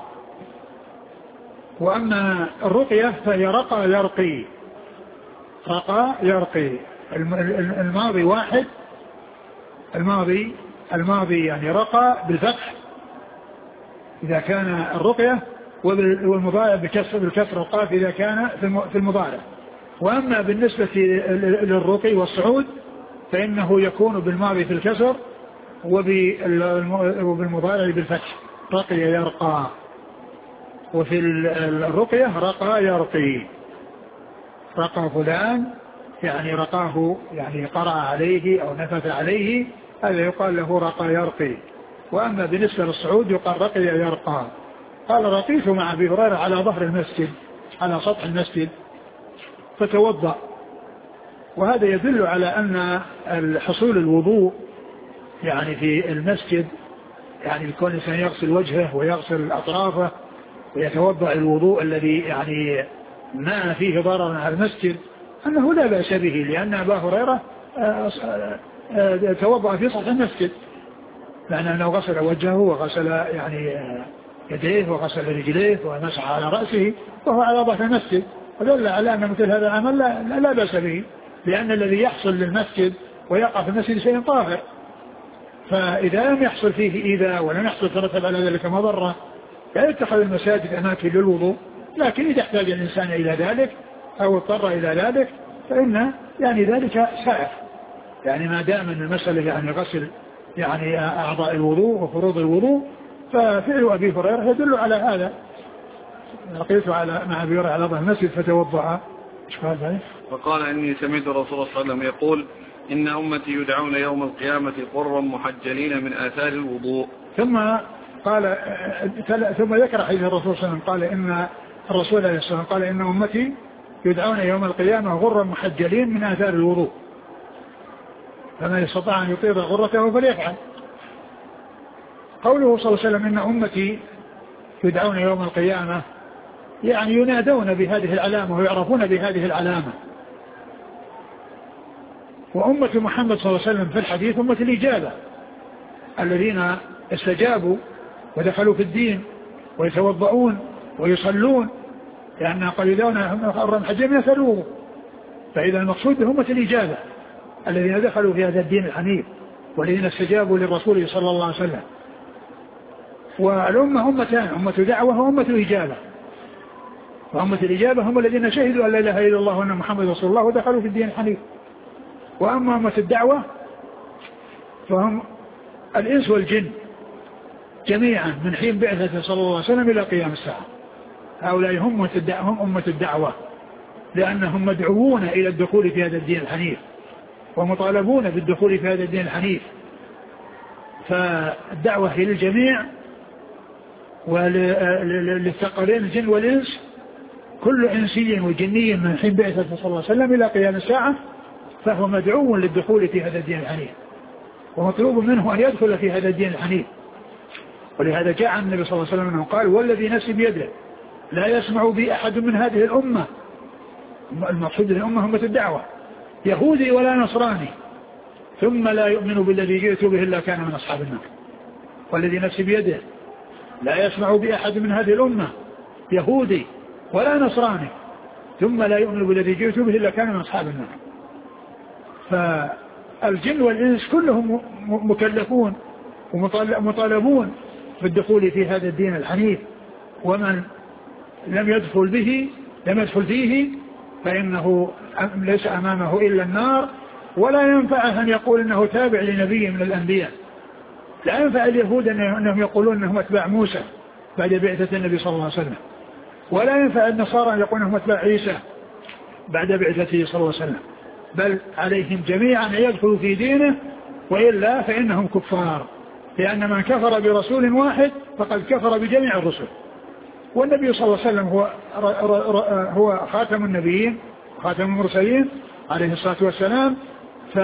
وأما الرقية فهي رقى يرقي، رقى يرقي، الماضي واحد، الماضي الماضي يعني رقى بالفتح إذا كان الرقية، والمضارع بكسر بالكسر القاف إذا كان في المضارع. وأما بالنسبة للرقي والصعود فإنه يكون بالماضي في الكسر وبالمضارع بالفتح، رقي يرقى. وفي الرقية رقى يرقي، رقى فلان يعني رقاه يعني قرأ عليه أو نفث عليه، هذا يقال له رقى يرقي. وأما بالنسبة للصعود يقال رقي يرقى. قال رقيت مع أبي هريرة على ظهر المسجد على سطح المسجد فتوضأ. وهذا يدل على أن حصول الوضوء يعني في المسجد، يعني يكون الإنسان يغسل وجهه ويغسل أطرافه ويتوضأ الوضوء الذي يعني ما فيه ضرر على المسجد، أنه لا بأس به، لأن أبا هريرة توضأ في سطح المسجد، لأنه غسل وجهه وغسل يعني يديه وغسل رجليه ومسح على رأسه وهو على ظهر المسجد، ودل على أن مثل هذا العمل لا, لا بأس به، لأن الذي يحصل للمسجد ويقع في المسجد شيء طاهر. فإذا لم يحصل فيه إيذاء ولم يحصل ترتب على ذلك مضرة لا يتخذ المساجد أماكن للوضوء. لكن إذا احتاج الإنسان إلى ذلك أو اضطر إلى ذلك فإن يعني ذلك سائغ، يعني ما دام أن المسألة يعني غسل يعني أعضاء الوضوء وفروض الوضوء، ففعل أبي هريرة يدل على هذا. لقيت على مع أبي هريرة على ظهر المسجد فتوضأ. وقال إني سمعت الرسول صلى الله عليه وسلم يقول إن أمتي يدعون يوم القيامة قرا محجلين من آثار الوضوء. ثم قال ثم ذكر حديث الرسول صلى الله عليه وسلم قال إن الرسول عليه الصلاة والسلام قال إن أمتي يدعون يوم القيامة غرا محجلين من آثار الوضوء، فمن استطاع أن يطير غرته فليفعل. قوله صلى الله عليه وسلم إن أمتي يدعون يوم القيامة يعني ينادون بهذه العلامة ويعرفون بهذه العلامة. وأمة محمد صلى الله عليه وسلم في الحديث أمة الإجابة، الذين استجابوا ودخلوا في الدين ويتوضؤون ويصلون، لأننا قد يدعون غرا محجلين من آثار الوضوء. فإذا المقصود بأمة الإجابة الذين دخلوا في هذا الدين الحنيف والذين استجابوا للرسول صلى الله عليه وسلم. والأمة أمتان، أمة دعوة وأمة الإجابة. وأمة الإجابة هم الذين شهدوا أن لا إله إلا الله وأن محمد رسول الله ودخلوا في الدين الحنيف. وأما أمة الدعوة فهم الإنس والجن جميعا من حين بعثة صلى الله عليه وسلم إلى قيام الساعة. هؤلاء هم أمة الدعوة، لأنهم مدعوون إلى الدخول في هذا الدين الحنيف ومطالبون بالدخول في هذا الدين الحنيف. فالدعوة هي للجميع وللثقلين الجن والإنس، كل إنسي وجني من حين بعثة صلى الله عليه وسلم إلى قيام الساعة فهو مدعو للدخول في هذا الدين الحنيف ومطلوب منه أن يدخل في هذا الدين الحنيف. ولهذا جاء عن النبي صلى الله عليه وسلم أنه قال والذي نفسي بيده لا يسمع بي أحد من هذه الأمة، المقصود الأمة همة الدعوة، يهودي ولا نصراني ثم لا يؤمن بالذي جئت به إلا كان من أصحاب النار. والذي نفسي بيده لا يسمع بي أحد من هذه الأمة يهودي ولا نصراني ثم لا يؤمن بالذي جئت به إلا كان من أصحاب النار. فالجن والإنس كلهم مكلفون ومطالبون بالدخول في هذا الدين الحنيف، ومن لم يدخل به لم يدخل فيه فإنه ليس أمامه إلا النار. ولا ينفعه أن يقول أنه تابع لنبي من الأنبياء، لا ينفع اليهود أنهم يقولون أنهم أتباع موسى بعد بعثة النبي صلى الله عليه وسلم، ولا ينفع النصارى أن يقولون أنهم أتباع عيسى بعد بعثته صلى الله عليه وسلم، بل عليهم جميعا أن يدخلوا في دينه، وإلا فإنهم كفار، لأن من كفر برسول واحد فقد كفر بجميع الرسل. والنبي صلى الله عليه وسلم هو هو خاتم النبيين خاتم المرسلين عليه الصلاة والسلام، ف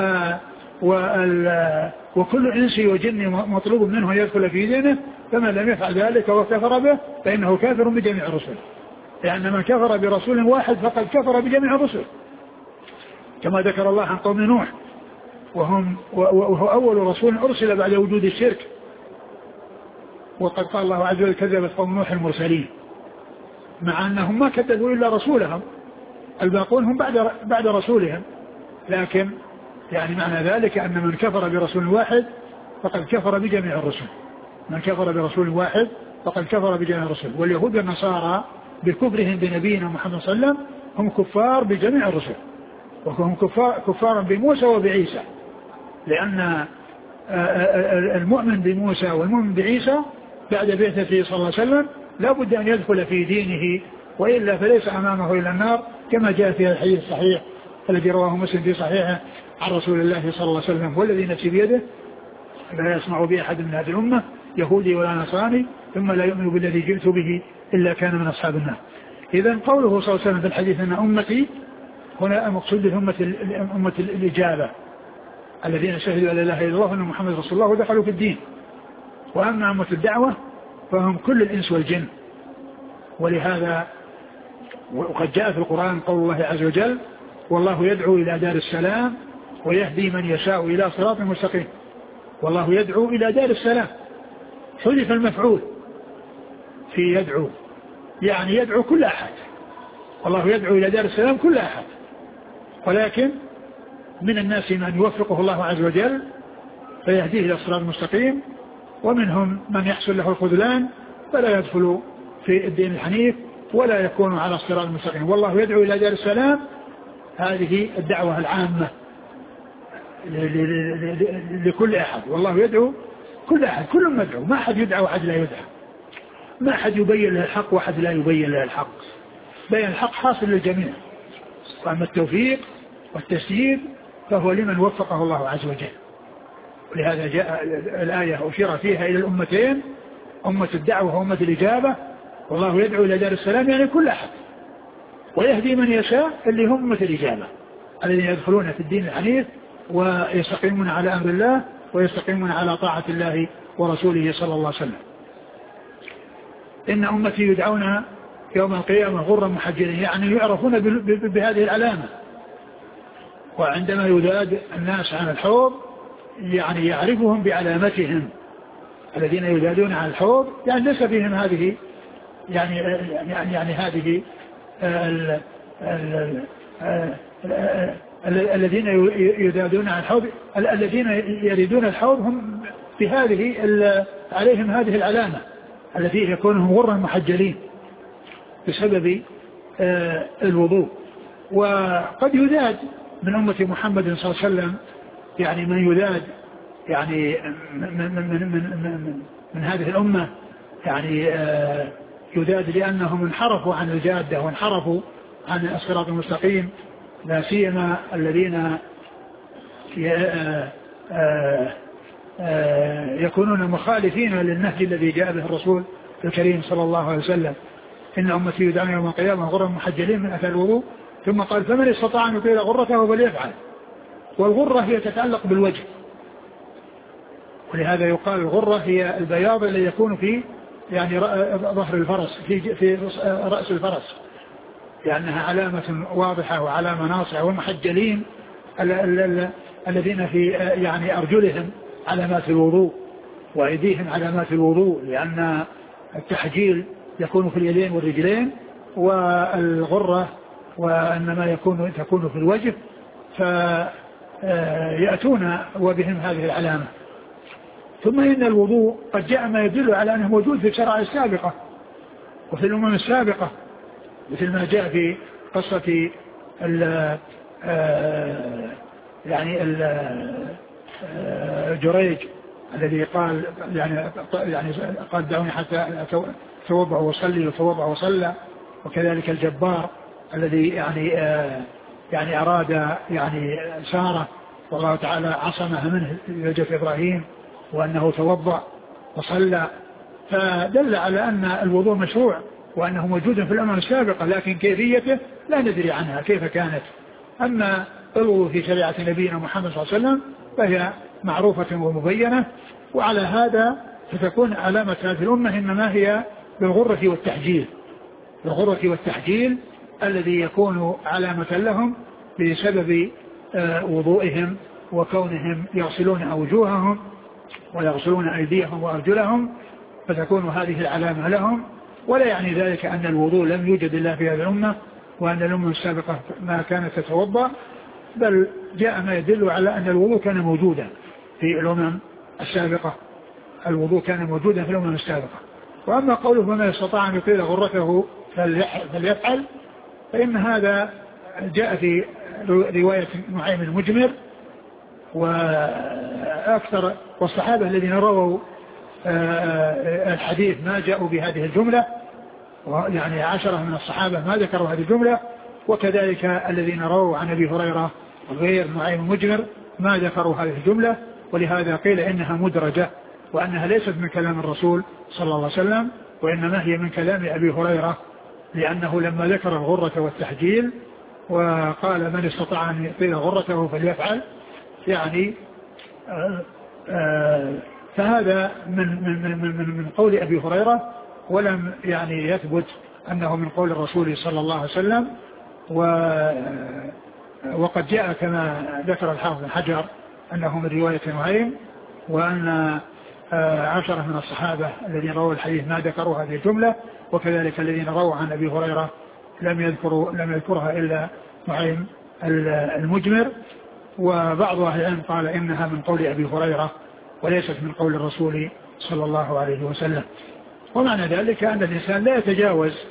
وكل إنس وجن مطلوب منه أن يدخل في دينه، فمن لم يفعل ذلك وكفر به فإنه كافر بجميع الرسل، لأن من كفر برسول واحد فقد كفر بجميع الرسل، كما ذكر الله عن قوم نوح، وهم وهو أول رسول أرسل بعد وجود الشرك، وقد قال الله عز وجل كذبت قوم نوح المرسلين، مع أنهم ما كذبوا إلا رسولهم، الباقون هم بعد بعد رسولهم، لكن يعني معنى ذلك أن من كفر برسول واحد فقد كفر بجميع الرسل، من كفر برسول واحد فقد كفر بجميع الرسل. واليهود والنصارى بكفرهم بنبينا محمد صلى الله عليه وسلم هم كفار بجميع الرسل، وهم كفار كفارا بموسى وبعيسى، لأن المؤمن بموسى والمؤمن بعيسى بعد بعثته صلى الله عليه وسلم لا بد أن يدخل في دينه، وإلا فليس أمامه إلى النار، كما جاء في الحديث الصحيح الذي رواه مسلم في صحيحه عن رسول الله صلى الله عليه وسلم: والذي نفسي بيده لا يسمع به أحد من هذه الأمة يهودي ولا نصراني ثم لا يؤمن بالذي جئت به إلا كان من أصحاب النار. إذن قوله صلى الله عليه وسلم في الحديث أن أمتي هنا المقصود بأمة أمة الإجابة الذين شهدوا أن لا إله إلا الله وأن محمد رسول الله ودخلوا في الدين. وأما أمة الدعوة فهم كل الإنس والجن، ولهذا وقد جاء في القرآن قول الله عز وجل: والله يدعو إلى دار السلام ويهدي من يشاء إلى صراط مستقيم. والله يدعو إلى دار السلام، حذف المفعول في يدعو، يعني يدعو كل أحد، والله يدعو إلى دار السلام كل أحد، ولكن من الناس من يوفقه الله عز وجل فيهديه إلى الصراط المستقيم، ومنهم من يحصل له الخذلان فلا يدخل في الدين الحنيف ولا يكون على الصراط المستقيم. والله يدعو إلى دار السلام، هذه الدعوة العامة لكل أحد، والله يدعو كل أحد، كل مدعو، ما أحد يدعو وأحد لا يدعو، ما أحد يبين له الحق وأحد لا يبين له الحق، بين الحق حاصل للجميع. وأما التوفيق والتسديد فهو لمن وفقه الله عز وجل. ولهذا جاء الآية أشير فيها إلى الأمتين، أمة الدعوة وأمة الإجابة. والله يدعو إلى دار السلام يعني كل أحد، ويهدي من يشاء اللي هم أمة الإجابة الذين يدخلون في الدين الحنيف ويستقيمون على أمر الله ويستقيمون على طاعة الله ورسوله صلى الله عليه وسلم. إن أمتي يدعون يوم القيامة غرا محجلين، يعني يعرفون بهذه العلامة. وعندما يذاد الناس عن الحوض يعني يعرفهم بعلامتهم، الذين يذادون عن الحوض يعني ليس فيهم هذه يعني يعني, يعني هذه ال ال ال الذين يذادون عن الحوض الذين يريدون الحوض هم بهذه عليهم هذه العلامة التي يكونهم غرا محجلين بسبب الوضوء. وقد يذاد من أمة محمد صلى الله عليه وسلم يعني من يذاد يعني من, من, من, من, من, من هذه الأمة يعني يذاد لأنهم انحرفوا عن الجادة وانحرفوا عن الصراط المستقيم، لا سيما الذين يكونون مخالفين للنهج الذي جاء به الرسول الكريم صلى الله عليه وسلم. إن أمتي يدعون يوم القيامة غرا محجلين من أثر الوضوء. ثم قال: فمن استطاع أن يطيل غرته فليفعل. والغرة هي تتعلق بالوجه، ولهذا يقال الغرة هي البياض الذي يكون في يعني ظهر الفرس في, في رأس الفرس، لأنها علامة واضحة وعلامة ناصعة. والمحجلين الذين في يعني أرجلهم علامات الوضوء وأيديهم علامات الوضوء، لأن التحجيل يكون في اليدين والرجلين، والغرة وإنما يكون تكون في الوجه، فيأتون وبهم هذه العلامة. ثم إن الوضوء قد جاء ما يدل على أنه موجود في الشرائع السابقة وفي الأمم السابقة، مثل ما جاء في قصة ال يعني جريج الذي قال يعني يعني قال دعوني حتى أتوضأ وصلي وتوضأ وصلى، وكذلك الجبار الذي يعني آه يعني أراد يعني سارة والله تعالى عصمها منه زوجة إبراهيم وأنه توضأ وصلى، فدل على أن الوضوء مشروع وأنه موجود في الأمم السابقة، لكن كيفيته لا ندري عنها كيف كانت. أما الوضوء في شريعة نبينا محمد صلى الله عليه وسلم فهي معروفة ومبينة، وعلى هذا فتكون علامة هذه الأمة إنما هي بالغرة والتحجيل، بالغرة والتحجيل الذي يكون علامة لهم بسبب وضوئهم وكونهم يغسلون أوجوههم ويغسلون أيديهم وأرجلهم، فتكون هذه العلامة لهم. ولا يعني ذلك أن الوضوء لم يوجد إلا في هذه الأمة وأن الأمة السابقة ما كانت تتوضأ، بل جاء ما يدل على أن الوضوء كان موجودا في الأمم السابقة، الوضوء كان موجودا في الأمم السابقة. وأما قوله فمن استطاع أن يطيل غرته فليفعل، فإن هذا جاء في رواية نعيم المجمر وأكثر والصحابة الذين رووا الحديث ما جاءوا بهذه الجملة، يعني عشرة من الصحابة ما ذكروا هذه الجملة، وكذلك الذين رووا عن أبي هريرة غير نعيم المجمر ما ذكروا هذه الجملة، ولهذا قيل إنها مدرجة وأنها ليست من كلام الرسول صلى الله عليه وسلم وإنما هي من كلام أبي هريرة، لأنه لما ذكر الغرة والتحجيل وقال من استطاع أن يطيل غرته فليفعل، يعني آآ آآ فهذا من, من, من, من, من قول أبي هريرة، ولم يعني يثبت أنه من قول الرسول صلى الله عليه وسلم. وقد جاء كما ذكر الحافظ بن حجر أنه من رواية نعيم، وأن عشرة من الصحابة الذين رووا الحديث ما ذكروا هذه الجملة، وكذلك الذين رووا عن أبي هريرة لم يذكروا لم يذكرها إلا نعيم المجمر. وبعض أهل العلم قال إنها من قول أبي هريرة وليست من قول الرسول صلى الله عليه وسلم. ومعنى ذلك أن الإنسان لا يتجاوز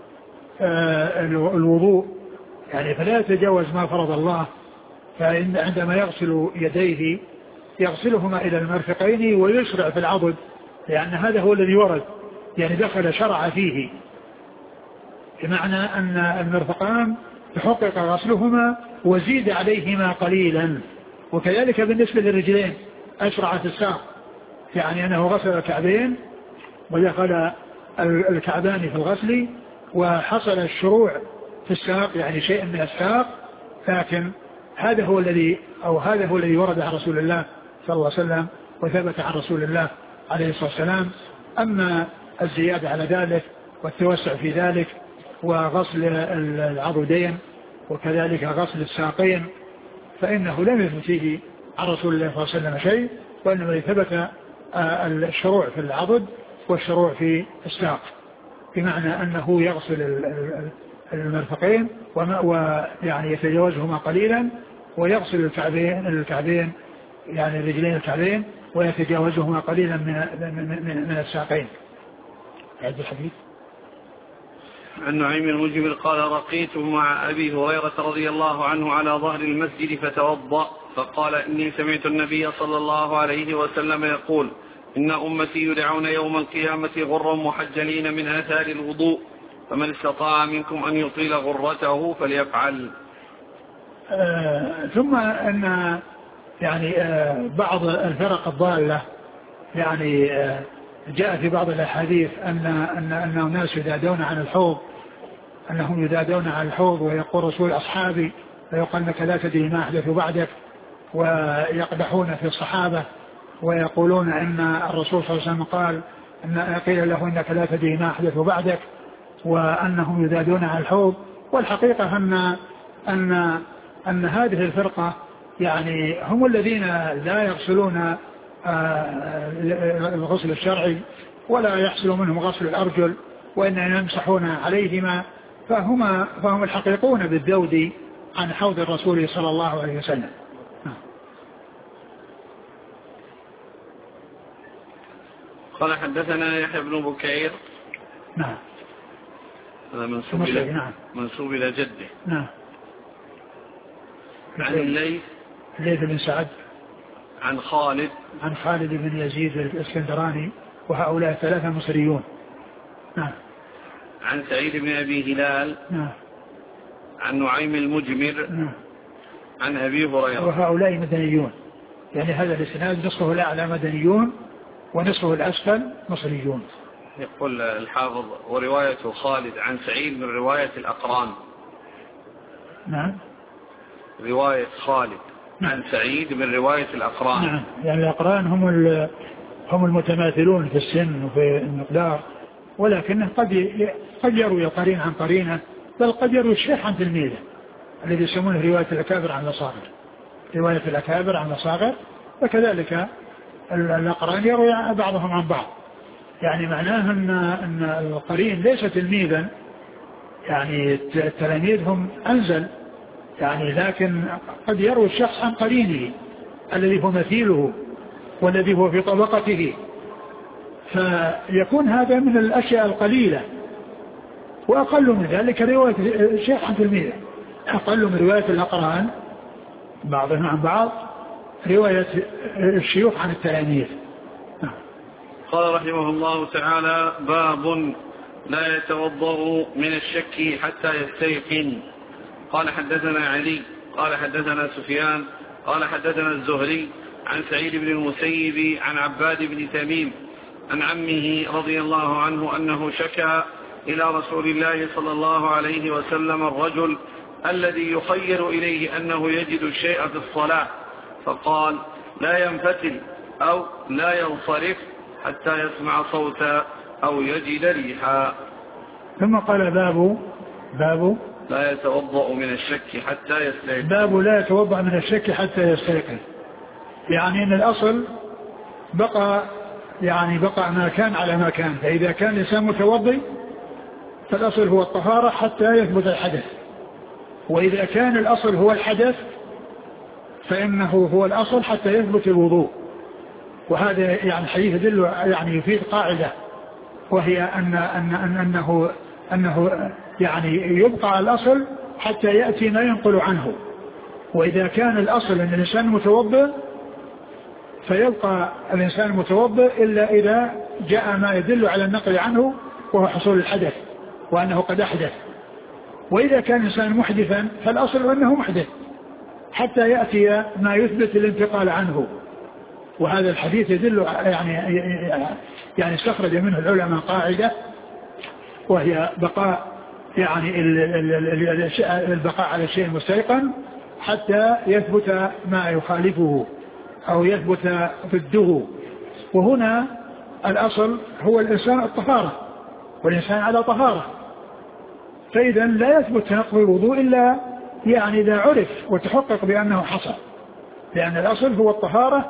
الوضوء، يعني فلا يتجاوز ما فرض الله، فإن عندما يغسل يديه يغسلهما إلى المرفقين ويشرع في العضد، لأن هذا هو الذي ورد، يعني دخل شرع فيه، بمعنى أن المرفقان تحقق غسلهما وزيد عليهما قليلا. وكذلك بالنسبة للرجلين أشرع في الساق، يعني أنه غسل الكعبين ودخل الكعبان في الغسل وحصل الشروع في الساق، يعني شيء من الساق، لكن هذا هو الذي أو هذا هو الذي ورد عن رسول الله صلى الله عليه وسلم وثبت عن رسول الله عليه الصلاة والسلام. أما الزيادة على ذلك والتوسع في ذلك وغسل العضدين وكذلك غسل الساقين فإنه لم يثبت فيه عن رسول الله صلى الله عليه وسلم شيء، وإنما ثبت الشروع في العضد والشروع في الساق، بمعنى أنه يغسل المرفقين ويعني يتجاوزهما قليلا، ويغسل الكعبين الكعبين يعني الرجلين الكعبين ويتجاوزهما قليلا من من من الساقين. هذا الحديث عن نعيم المجمر قال رقيت مع أبي هريرة رضي الله عنه على ظهر المسجد فتوضأ فقال إني سمعت النبي صلى الله عليه وسلم يقول إن أمتي يدعون يوم القيامة غرا محجلين من آثار الوضوء فمن استطاع منكم أن يطيل غرته فليفعل. آه ثم أن يعني آه بعض الفرق الضالة يعني آه جاء في بعض الأحاديث أن أن أن الناس يدادون عن الحوض، أنهم يدادون عن الحوض ويقول رسول أصحابي فيقال أنك لا تدري ما أحدث بعدك، ويقدحون في الصحابة ويقولون أن الرسول صلى الله عليه وسلم قال أن قيل له إنك لا تدري ما أحدث بعدك، وأنهم يدادون عن الحوض. والحقيقة أن أن أن هذه الفرقة يعني هم الذين لا يغسلون الغسل الشرعي ولا يحصل منهم غسل الأرجل وإنما يمسحون عليهما، فهم فهم الحقيقون بالذود عن حوض الرسول صلى الله عليه وسلم. قال حدثنا يحيى بن بكير نعم هذا منسوب إلى نعم. منسوب إلى جده نعم. عن الليث الليث بن سعد عن خالد عن خالد بن يزيد الاسكندراني، وهؤلاء ثلاثة مصريون. نعم. عن سعيد بن أبي هلال نعم. عن نعيم المجمر عن أبي هريرة. وهؤلاء مدنيون، يعني هذا الإسناد نصفه الأعلى مدنيون ونصفه الأسفل مصريون. يقول الحافظ ورواية خالد عن سعيد من رواية الأقران. نعم. رواية خالد عن سعيد من رواية الأقران. نعم، يعني الأقران هم هم المتماثلون في السن وفي المقدار، ولكنه قد قد يروي القرين عن قرينه، بل قد يروي الشيخ عن تلميذه، الذي يسمونه رواية الأكابر عن الأصاغر. رواية الأكابر عن الأصاغر، وكذلك الأقران يروي بعضهم عن بعض. يعني معناه أن أن القرين ليس تلميذا، يعني التلاميذ هم أنزل، يعني لكن قد يروي الشخص عن قرينه الذي هو مثيله والذي هو في طبقته، فيكون هذا من الأشياء القليلة. وأقل من ذلك رواية الشيخ عن تلميذه، أقل من رواية الأقران بعضهم عن بعض رواية الشيوخ عن التلاميذ. قال رحمه الله تعالى: باب لا يتوضأ من الشك حتى يستيقن. قال حدثنا علي قال حدثنا سفيان قال حدثنا الزهري عن سعيد بن المسيب عن عباد بن تميم عن عمه رضي الله عنه أنه شكى إلى رسول الله صلى الله عليه وسلم الرجل الذي يخير إليه أنه يجد الشيء في الصلاة، فقال: لا ينفتل أو لا ينصرف حتى يسمع صوتا أو يجد ريحا. ثم قال باب باب لا يتوضأ من الشك حتى يستيقن. باب لا يتوضأ من الشك حتى يستيقن، يعني أن الأصل بقى، يعني بقى ما كان على ما كان. فإذا كان الإنسان متوضئ فالأصل هو الطهارة حتى يثبت الحدث، وإذا كان الأصل هو الحدث فإنه هو الأصل حتى يثبت الوضوء. وهذا يعني الحديث يدل، يعني يفيد قاعدة، وهي أن أن أن أنه أنه يعني يبقى الأصل حتى يأتي ما ينقل عنه. وإذا كان الأصل أن الإنسان متوضئ فيبقى الإنسان متوضئ إلا إذا جاء ما يدل على النقل عنه وهو حصول الحدث وأنه قد أحدث. وإذا كان الإنسان محدثا فالأصل أنه محدث حتى يأتي ما يثبت الانتقال عنه. وهذا الحديث يدل، يعني يعني استخرج منه العلماء قاعدة، وهي بقاء يعني البقاء على الشيء المستيقن حتى يثبت ما يخالفه أو يثبت ضده. وهنا الأصل هو الإنسان الطهارة، والإنسان على طهارة، فإذا لا يثبت نقض الوضوء إلا يعني إذا عرف وتحقق بأنه حصل، لأن الأصل هو الطهارة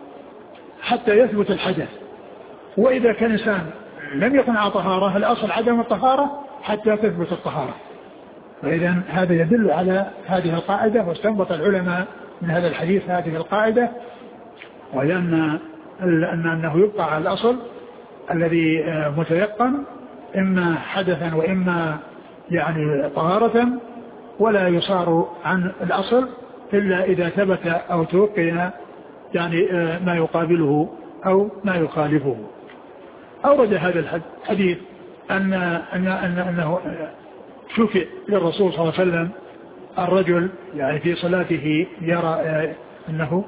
حتى يثبت الحدث. وإذا كان إنسان لم يكن على طهارة الأصل عدم الطهارة حتى تثبت الطهارة. فإذا هذا يدل على هذه القاعدة، واستنبط العلماء من هذا الحديث هذه القاعدة، وهي أن أنه يبقى على الأصل الذي متيقن إما حدثا وإما يعني طهارة، ولا يصار عن الأصل إلا إذا ثبت أو توقن يعني ما يقابله أو ما يخالفه. أورد هذا الحديث أن أن أن أنه شفع للرسول صلى الله عليه وسلم الرجل يعني في صلاته يرى أنه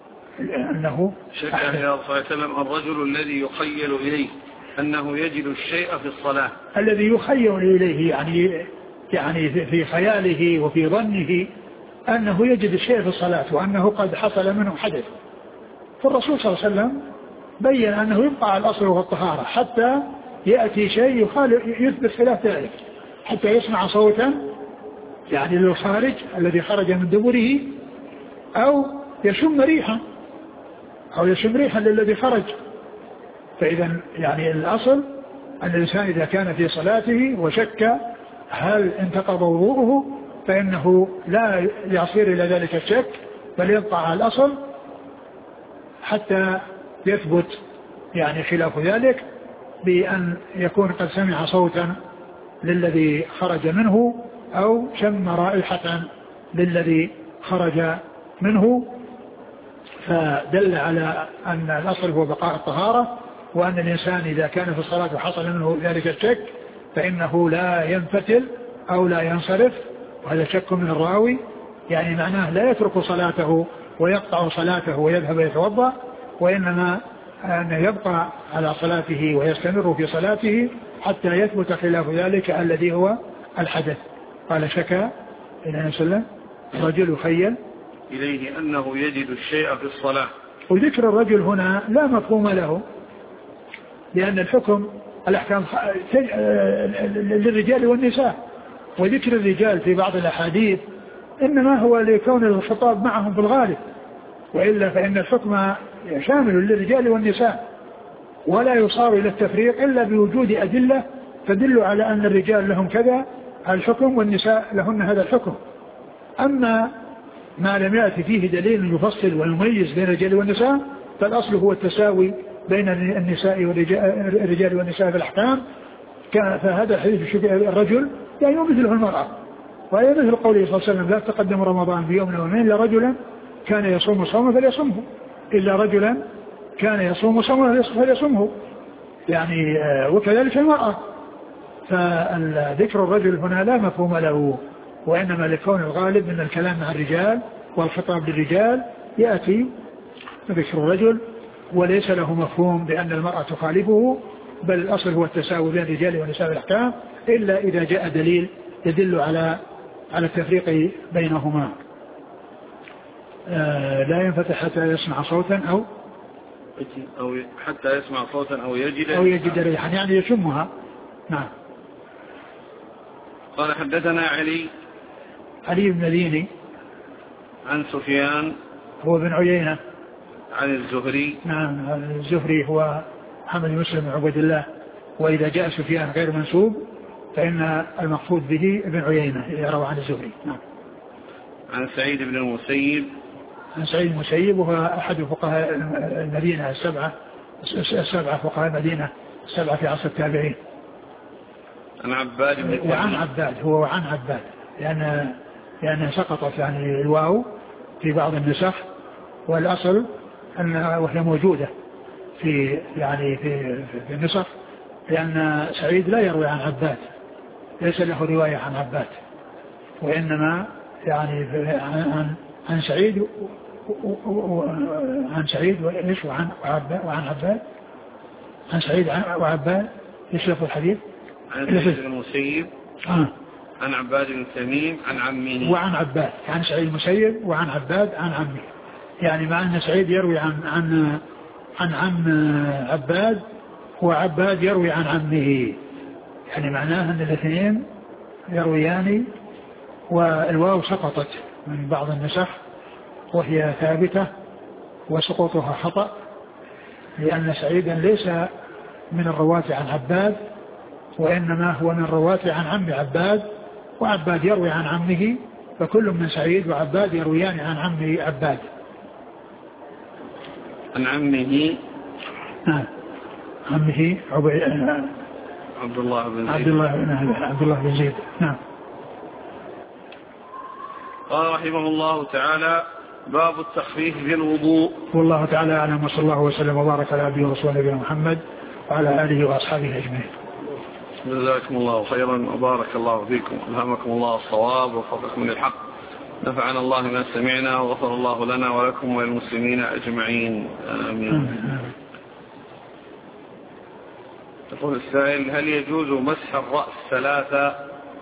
أنه شكى إلى صلى الله عليه وسلم الرجل الذي يخيل إليه أنه يجد الشيء في الصلاة، الذي يخيل إليه يعني يعني في خياله وفي ظنه أنه يجد الشيء في الصلاة وأنه قد حصل منه حدث. فالرسول صلى الله عليه وسلم بين أنه يبقى على الأصل وهو الطهارة حتى يأتي شيء يخالف يثبت خلاف ذلك، حتى يسمع صوتا يعني للخارج الذي خرج من دبره، أو يشم ريحا أو يشم ريحا للذي خرج. فإذا يعني الأصل أن الإنسان إذا كان في صلاته وشك هل انتقض وضوءه فإنه لا يصير إلى ذلك الشك، بل يبقى على الأصل حتى يثبت يعني خلاف ذلك، بأن يكون قد سمع صوتا للذي خرج منه أو شم رائحة للذي خرج منه. فدل على أن الأصل هو بقاء الطهارة، وأن الإنسان إذا كان في الصلاة وحصل منه ذلك الشك فإنه لا ينفتل أو لا ينصرف وهذا شك من الراوي، يعني معناه لا يترك صلاته ويقطع صلاته ويذهب يتوضأ، وإنما أن يبقى على صلاته ويستمر في صلاته حتى يثبت خلاف ذلك الذي هو الحدث. قال شكا إلى النبي صلى الله عليه وسلم رجل يخيل إليه أنه يجد الشيء في الصلاة. وذكر الرجل هنا لا مفهوم له، لأن الحكم الأحكام للرجال والنساء، وذكر الرجال في بعض الأحاديث إنما هو لكون الخطاب معهم في الغالب، وإلا فإن الحكم شامل للرجال والنساء، ولا يصار إلى التفريق إلا بوجود أدلة تدل على أن الرجال لهم كذا الحكم والنساء لهن هذا الحكم. أما ما لم يأتي فيه دليل يفصل ويميز بين الرجال والنساء فالأصل هو التساوي بين النساء والرجال والنساء في الأحكام. فهذا الحديث الرجل يعني مثله المرأة، وهي مثل قوله صلى الله عليه وسلم لا تقدم رمضان بيوم يومين إلا رجلا كان يصوم صوما فليصمه، إلا رجلا كان يصوم صوما فليصمه، يعني وكذلك المرأة. فذكر الرجل هنا لا مفهوم له، وإنما لكون الغالب من الكلام مع الرجال والخطاب للرجال يأتي ذكر الرجل، وليس له مفهوم بأن المرأة تخالفه، بل الأصل هو التساوي بين الرجال والنساء في الأحكام، إلا إذا جاء دليل يدل على على التفريق بينهما. آه لا ينفتح حتى يسمع صوتا أو أو حتى يسمع صوتا أو يجد أو يجد ريحا، يعني يشمها. نعم. قال حدثنا علي علي بن مديني عن سفيان هو بن عيينة عن الزهري. نعم الزهري هو محمد بن مسلم بن عبد الله، وإذا جاء سفيان غير منسوب فإن المقصود به ابن عيينة يروى عن الزهري. نعم. عن سعيد بن المسيب عن سعيد المسيب وهو أحد فقهاء المدينة السبعة السبعة فقهاء المدينة السبعة في عصر التابعين. عن عباد بن تميم. وعن عباد هو وعن عباد لأن لأنها سقطت يعني الواو في بعض النسخ، والأصل أن وهي موجودة في يعني في في النسخ، لأن سعيد لا يروي عن عباد، ليس له رواية عن عباد، وإنما يعني عن عن سعيد عن سعيد وإيش وعن عباد وعن عباد عن سعيد وعباد إيش لفظ الحديث؟ عن سعيد بن المسيب آه. عن عباد بن تميم عن عمه وعن عباد، عن سعيد المسيب وعن عباد عن عمه، يعني مع أن سعيد يروي عن عن عن عم عباد وعباد يروي عن عمه، يعني معناه أن الاثنين يرويان، والواو سقطت من بعض النسخ وهي ثابتة وسقوطها خطأ، لأن سعيدا ليس من الرواة عن عباد، وإنما هو من الرواة عن عم عباد، وعباد يروي عن عمه، فكل من سعيد وعباد يرويان عن عم عباد. عن عمه نعم عمه عبي... عبد الله بن زيد عبد الله عبد الله بن زيد. نعم. قال رحمه الله تعالى باب التخفيف في الوضوء. والله تعالى أعلم، وصلى الله وسلم وبارك على عبده ورسوله نبينا محمد وعلى آله وأصحابه أجمعين. جزاكم الله خيرا وبارك الله فيكم، ألهمكم الله الصواب ووفقكم للحق، نفعنا الله ما سمعنا وغفر الله لنا ولكم وللمسلمين أجمعين، آمين. يقول السائل هل يجوز مسح الرأس ثلاثة؟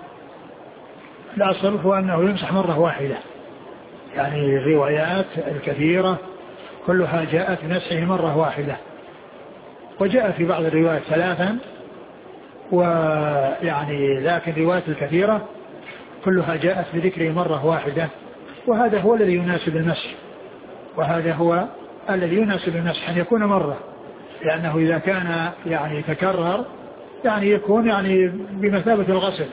الأصل هو أنه يمسح مرة واحدة، يعني الروايات الكثيرة كلها جاءت بمسحه مرة واحدة، وجاء في بعض الروايات ثلاثا، ويعني لكن الروايات الكثيرة كلها جاءت بذكره مرة واحدة، وهذا هو الذي يناسب المسح، وهذا هو الذي يناسب المسح أن يكون مرة، لأنه إذا كان يعني يتكرر يعني يكون يعني بمثابة الغسل.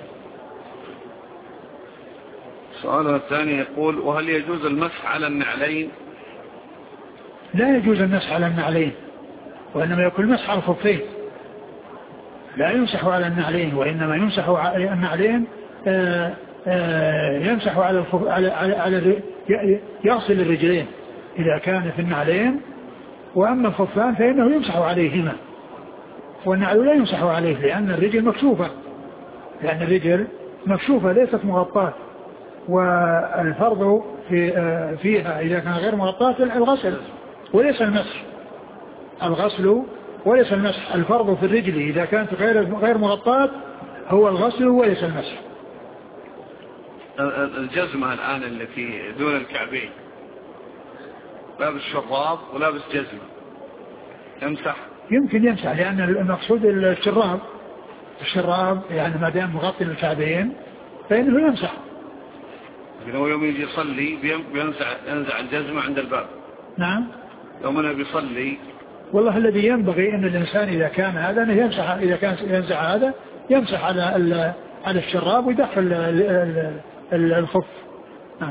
السؤال الثاني يقول وهل يجوز المسح على النعلين؟ لا يجوز المسح على النعلين، وإنما يكون المسح على الخفين، لا يمسح على النعلين، وإنما يمسح على النعلين آآ آآ يمسح على الخف... على على, على يغسل الرجلين إذا كان في النعلين، وأما الخفان فإنه يمسح عليهما، والنعل لا يمسح عليه لأن الرجل مكشوفة، لأن الرجل مكشوفة ليست مغطاة، والفرض في فيها إذا كان غير مغطاة الغسل وليس المسح. الغسل وليس المسح. الفرض في الرجل إذا كانت غير غير مغطاة هو الغسل وليس المسح. الجزمة الآن التي دون الكعبين لابس شراب ولابس جزمة يمسح؟ يمكن يمسح لأن المقصود الشراب الشراب يعني ما دام مغطي الكعبين فإنه يمسح. لكن هو يوم يجي يصلي بينزع ينزع الجزمة عند الباب. نعم. يوم أنه بيصلي والله الذي ينبغي أن الإنسان إذا كان هذا أنه يمسح، إذا كان ينزع هذا يمسح على على الشراب ويدخل الخف. نعم.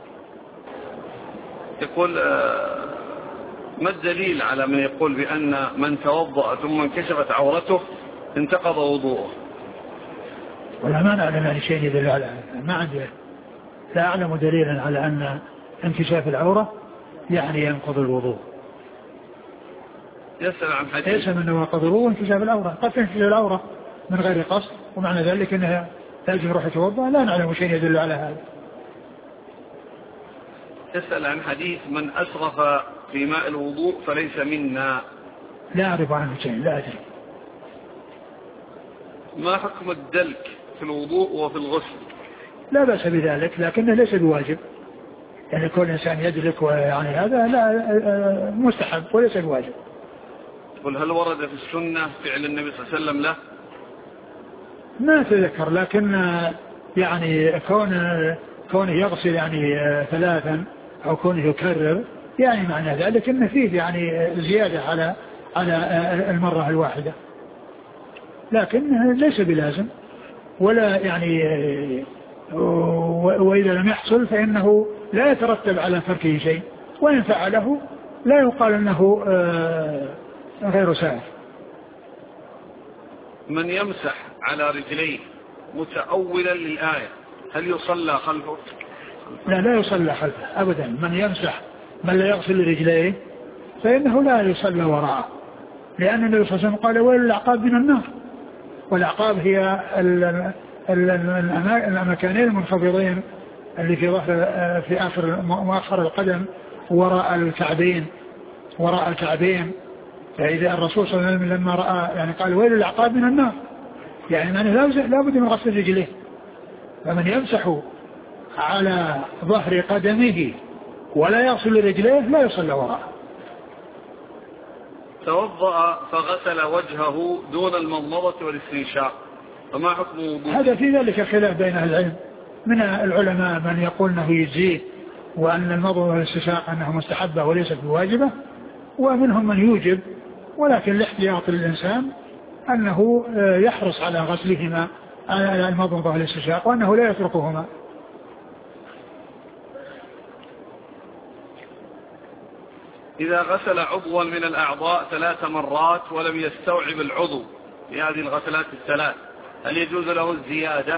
يقول ما الدليل على من يقول بأن من توضأ ثم انكشفت عورته انتقض وضوءه؟ والله ما نعلم عن شيء يدل على هذا، ما عندي، لا أعلم دليلا على أن انكشاف العورة يعني ينقض الوضوء. يسأل عن حديث ليس من نواقض الوضوء انكشاف العورة، قد تنكشف العورة من غير قصد ومعنى ذلك أنها لازم يروح يتوضأ، لا نعلم شيء يدل على هذا. يسأل عن حديث من أسرف في ماء الوضوء فليس منا. لا أعرف عنه شيء، لا أدري. ما حكم الدلك في الوضوء وفي الغسل؟ لا بأس بذلك لكنه ليس بواجب، يعني كل إنسان يدلك يعني هذا لا مستحب وليس بواجب. قل هل ورد في السنة فعل النبي صلى الله عليه وسلم له؟ ما أتذكر، لكن يعني كون كونه يغسل يعني ثلاثا أو كونه يكرر يعني معنى ذلك أن فيه يعني زيادة على على المرة الواحدة، لكن ليس بلازم ولا يعني، وإذا لم يحصل فإنه لا يترتب على تركه شيء، وإن فعله لا يقال أنه غير سائر. من يمسح على رجليه متأولا للآية هل يصلى خلفه؟ لا لا يصلى خلفه أبدا. من يمسح من لا يغسل رجليه فإنه لا يصلى وراءه، لأن النبي صلى الله عليه وسلم قال ويل الأعقاب من النار، والأعقاب هي المكانين المنخفضين اللي في ظهر في آخر مؤخر القدم وراء الكعبين وراء الكعبين. فإذا الرسول صلى الله عليه وسلم لما رأى يعني قال ويل الأعقاب من النار، يعني معنى لا بد من غسل رجليه. فمن يمسح على ظهر قدمه ولا يغسل رجليه لا يصلى وراءه. توضأ فغسل وجهه دون المضمضة والاستنشاق فما حكم وضوءه؟ هذا في ذلك خلاف بين أهل العلم، من العلماء من يقول انه يجزيه وأن المضمضة والاستنشاق أنها مستحبة وليست بواجبة، ومنهم من يوجب، ولكن الاحتياط للإنسان أنه يحرص على غسلهما على المضمضة والاستنشاق وأنه لا يتركهما. إذا غسل عضوا من الأعضاء ثلاث مرات ولم يستوعب العضو في هذه الغسلات الثلاث هل يجوز له الزيادة؟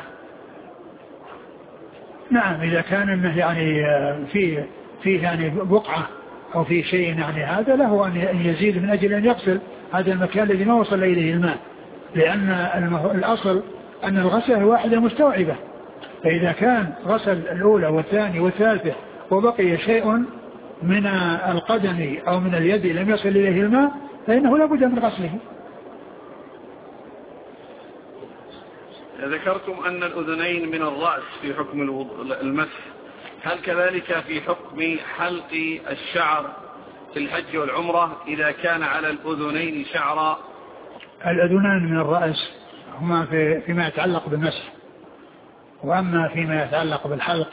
نعم، إذا كان انه يعني فيه فيه يعني بقعة أو في شيء يعني هذا له أن يزيد من أجل أن يغسل هذا المكان الذي ما وصل إليه الماء، لأن الأصل أن الغسلة الواحدة مستوعبة، فإذا كان غسل الأولى والثانية والثالثة وبقي شيء من القدم أو من اليد لم يصل إليه الماء فإنه لا بد من غسله. ذكرتم أن الأذنين من الرأس في حكم المسح، هل كذلك في حكم حلق الشعر في الحج والعمرة إذا كان على الأذنين شعرا؟ الأذنان من الرأس هما في فيما يتعلق بالمسح، وأما فيما يتعلق بالحلق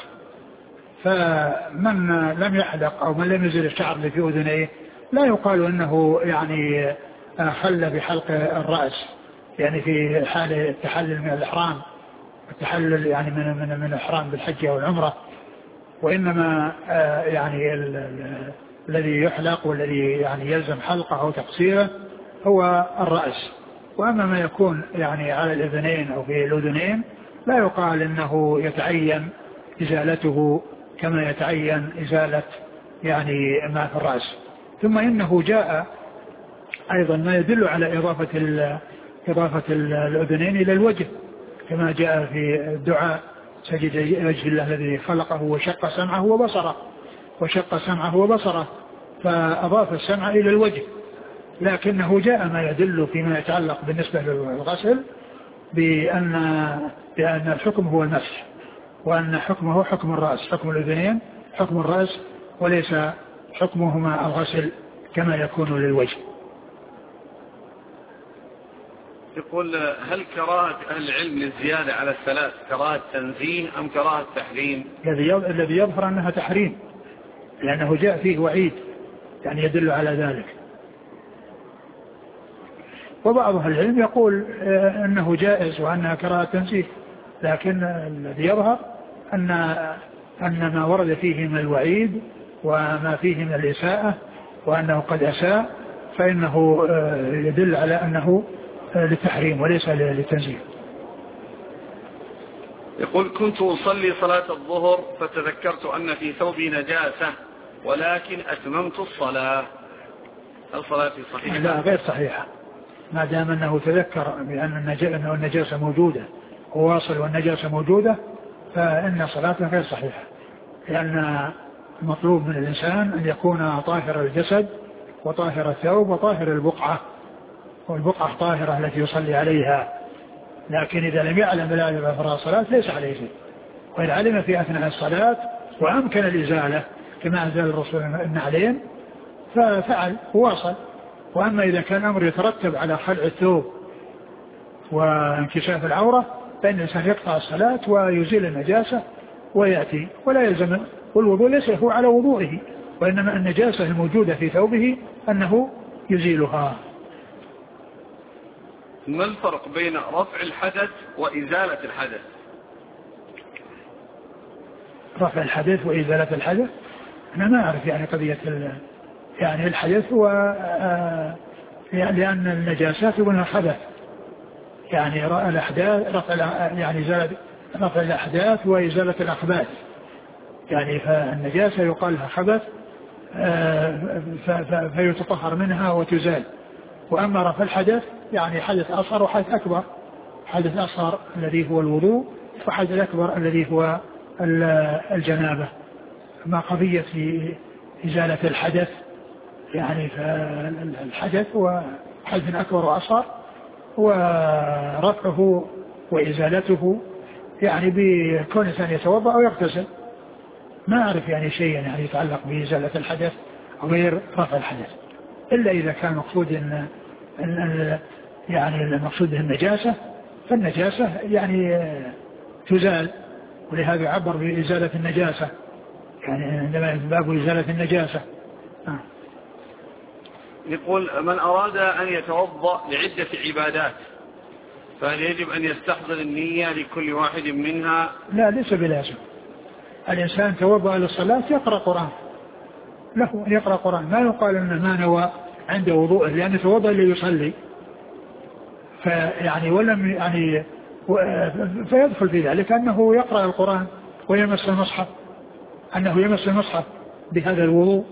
فمن لم يحلق أو من لم يزل الشعر اللي في أذنيه لا يقال أنه يعني خل بحلق الرأس، يعني في حال التحلل من الإحرام، التحلل يعني من من من الإحرام بالحج أو العمرة، وإنما يعني الذي يحلق والذي يعني يلزم حلقه أو تقصيره هو الرأس. وأما ما يكون يعني على الأذنين أو في الأذنين لا يقال أنه يتعين إزالته كما يتعين إزالة يعني ما في الرأس. ثم إنه جاء أيضا ما يدل على إضافة إضافة الأذنين إلى الوجه كما جاء في الدعاء سجد وجه الله الذي خلقه وشق سمعه وبصره وشق سمعه وبصره فأضاف السمع إلى الوجه، لكنه جاء ما يدل فيما يتعلق بالنسبة للغسل بأن, بأن الحكم هو المسح، وأن حكمه حكم الرأس، حكم الأذنين حكم الرأس، وليس حكمهما الغسل كما يكون للوجه. يقول هل كراهة أهل العلم للزيادة على الثلاث كراهة تنزيه أم كراهة تحريم؟ الذي يظهر أنها تحريم، لأنه جاء فيه وعيد يعني يدل على ذلك. وبعض أهل العلم يقول أنه جائز وأنها كراهة تنزيه، لكن الذي يظهر أن أن ما ورد فيه من الوعيد وما فيه من الإساءة وأنه قد أساء فإنه يدل على أنه للتحريم وليس للتنزيه. يقول كنت أصلي صلاة الظهر فتذكرت أن في ثوبي نجاسة ولكن أتممت الصلاة، هل صلاتي صحيحة؟ لا غير صحيحة، ما دام أنه تذكر بأن النجاسة موجودة وواصل والنجاسة موجودة فإن صلاته غير صحيحة، لأن المطلوب من الإنسان أن يكون طاهر الجسد وطاهر الثوب وطاهر البقعة، والبقعة طاهرة التي يصلي عليها، لكن إذا لم يعلم العالم أثناء الصلاة ليس عليه شيء، وإن علم في أثناء الصلاة وأمكن الإزالة كما أزال الرسول النعلين ففعل وواصل. وأما إذا كان أمر يترتب على خلع الثوب وانكشاف العورة فإن الإنسان يقطع الصلاة ويزيل النجاسة ويأتي ولا يلزم، والوضوء ليس هو على وضوئه، وإنما النجاسة الموجودة في ثوبه أنه يزيلها. ما الفرق بين رفع الحدث وإزالة الحدث؟ رفع الحدث وإزالة الحدث أنا ما أعرف يعني قضية يعني الحدث هو يعني لأن النجاسات يقولها حدث، يعني رفع الأحداث رفع يعني إزالة رفع الأحداث وإزالة الأخباث، يعني فالنجاسة يقال لها حدث فيتطهر منها وتزال. وأما رفع الحدث يعني حدث أصغر وحدث أكبر، حدث أصغر الذي هو الوضوء وحدث أكبر الذي هو الجنابة. ما قضية إزالة الحدث يعني فالحدث هو حدث أكبر وأصغر، ورفعه وإزالته يعني بكون الإنسان يتوضأ أو يغتسل. ما أعرف يعني شيء يعني يتعلق بإزالة الحدث غير رفع الحدث، إلا إذا كان مقصود إن إن يعني المقصود النجاسة، فالنجاسة يعني تزال، ولهذا يعبر بإزالة النجاسة، يعني عندما باب إزالة النجاسة. آه. يقول من أراد أن يتوضأ لعدة عبادات فهل يجب أن يستحضر النية لكل واحد منها؟ لا ليس بلازم. الإنسان توضأ للصلاة يقرأ قرآن، له أن يقرأ قرآن، ما يقال أنه ما نوى عند وضوءه لأنه توضأ ليصلي فيعني ولم يعني فيدخل في ذلك أنه يقرأ القرآن ويمس المصحف، أنه يمس المصحف بهذا الوضوء.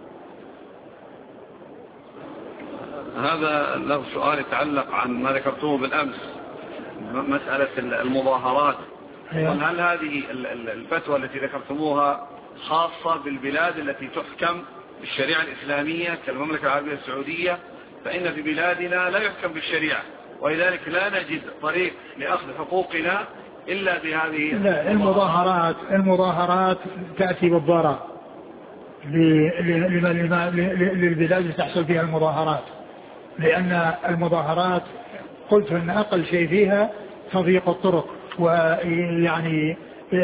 هذا له سؤال يتعلق عن ما ذكرتوه بالأمس، مسألة المظاهرات. هل هذه الفتوى التي ذكرتموها خاصة بالبلاد التي تحكم بالشريعة الإسلامية كالمملكة العربية السعودية؟ فإن في بلادنا لا يحكم بالشريعة، ولذلك لا نجد طريق لأخذ حقوقنا إلا بهذه لا المظاهرات. المظاهرات تأتي بالضرر للبلاد اللي تحصل فيها المظاهرات، لأن المظاهرات قلت أن أقل شيء فيها تضييق الطرق ويعني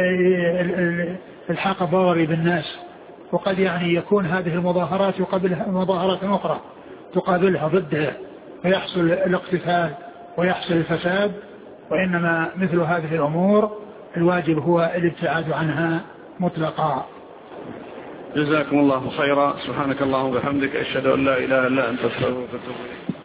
الحاق الضرر بالناس، وقد يعني يكون هذه المظاهرات يقابلها مظاهرات أخرى تقابلها ضدها ويحصل الاقتتال ويحصل الفساد، وإنما مثل هذه الأمور الواجب هو الابتعاد عنها مطلقا. جزاكم الله خيرا. سبحانك اللهم وبحمدك أشهد أن لا إله إلا أنت أستغفرك وأتوب إليك.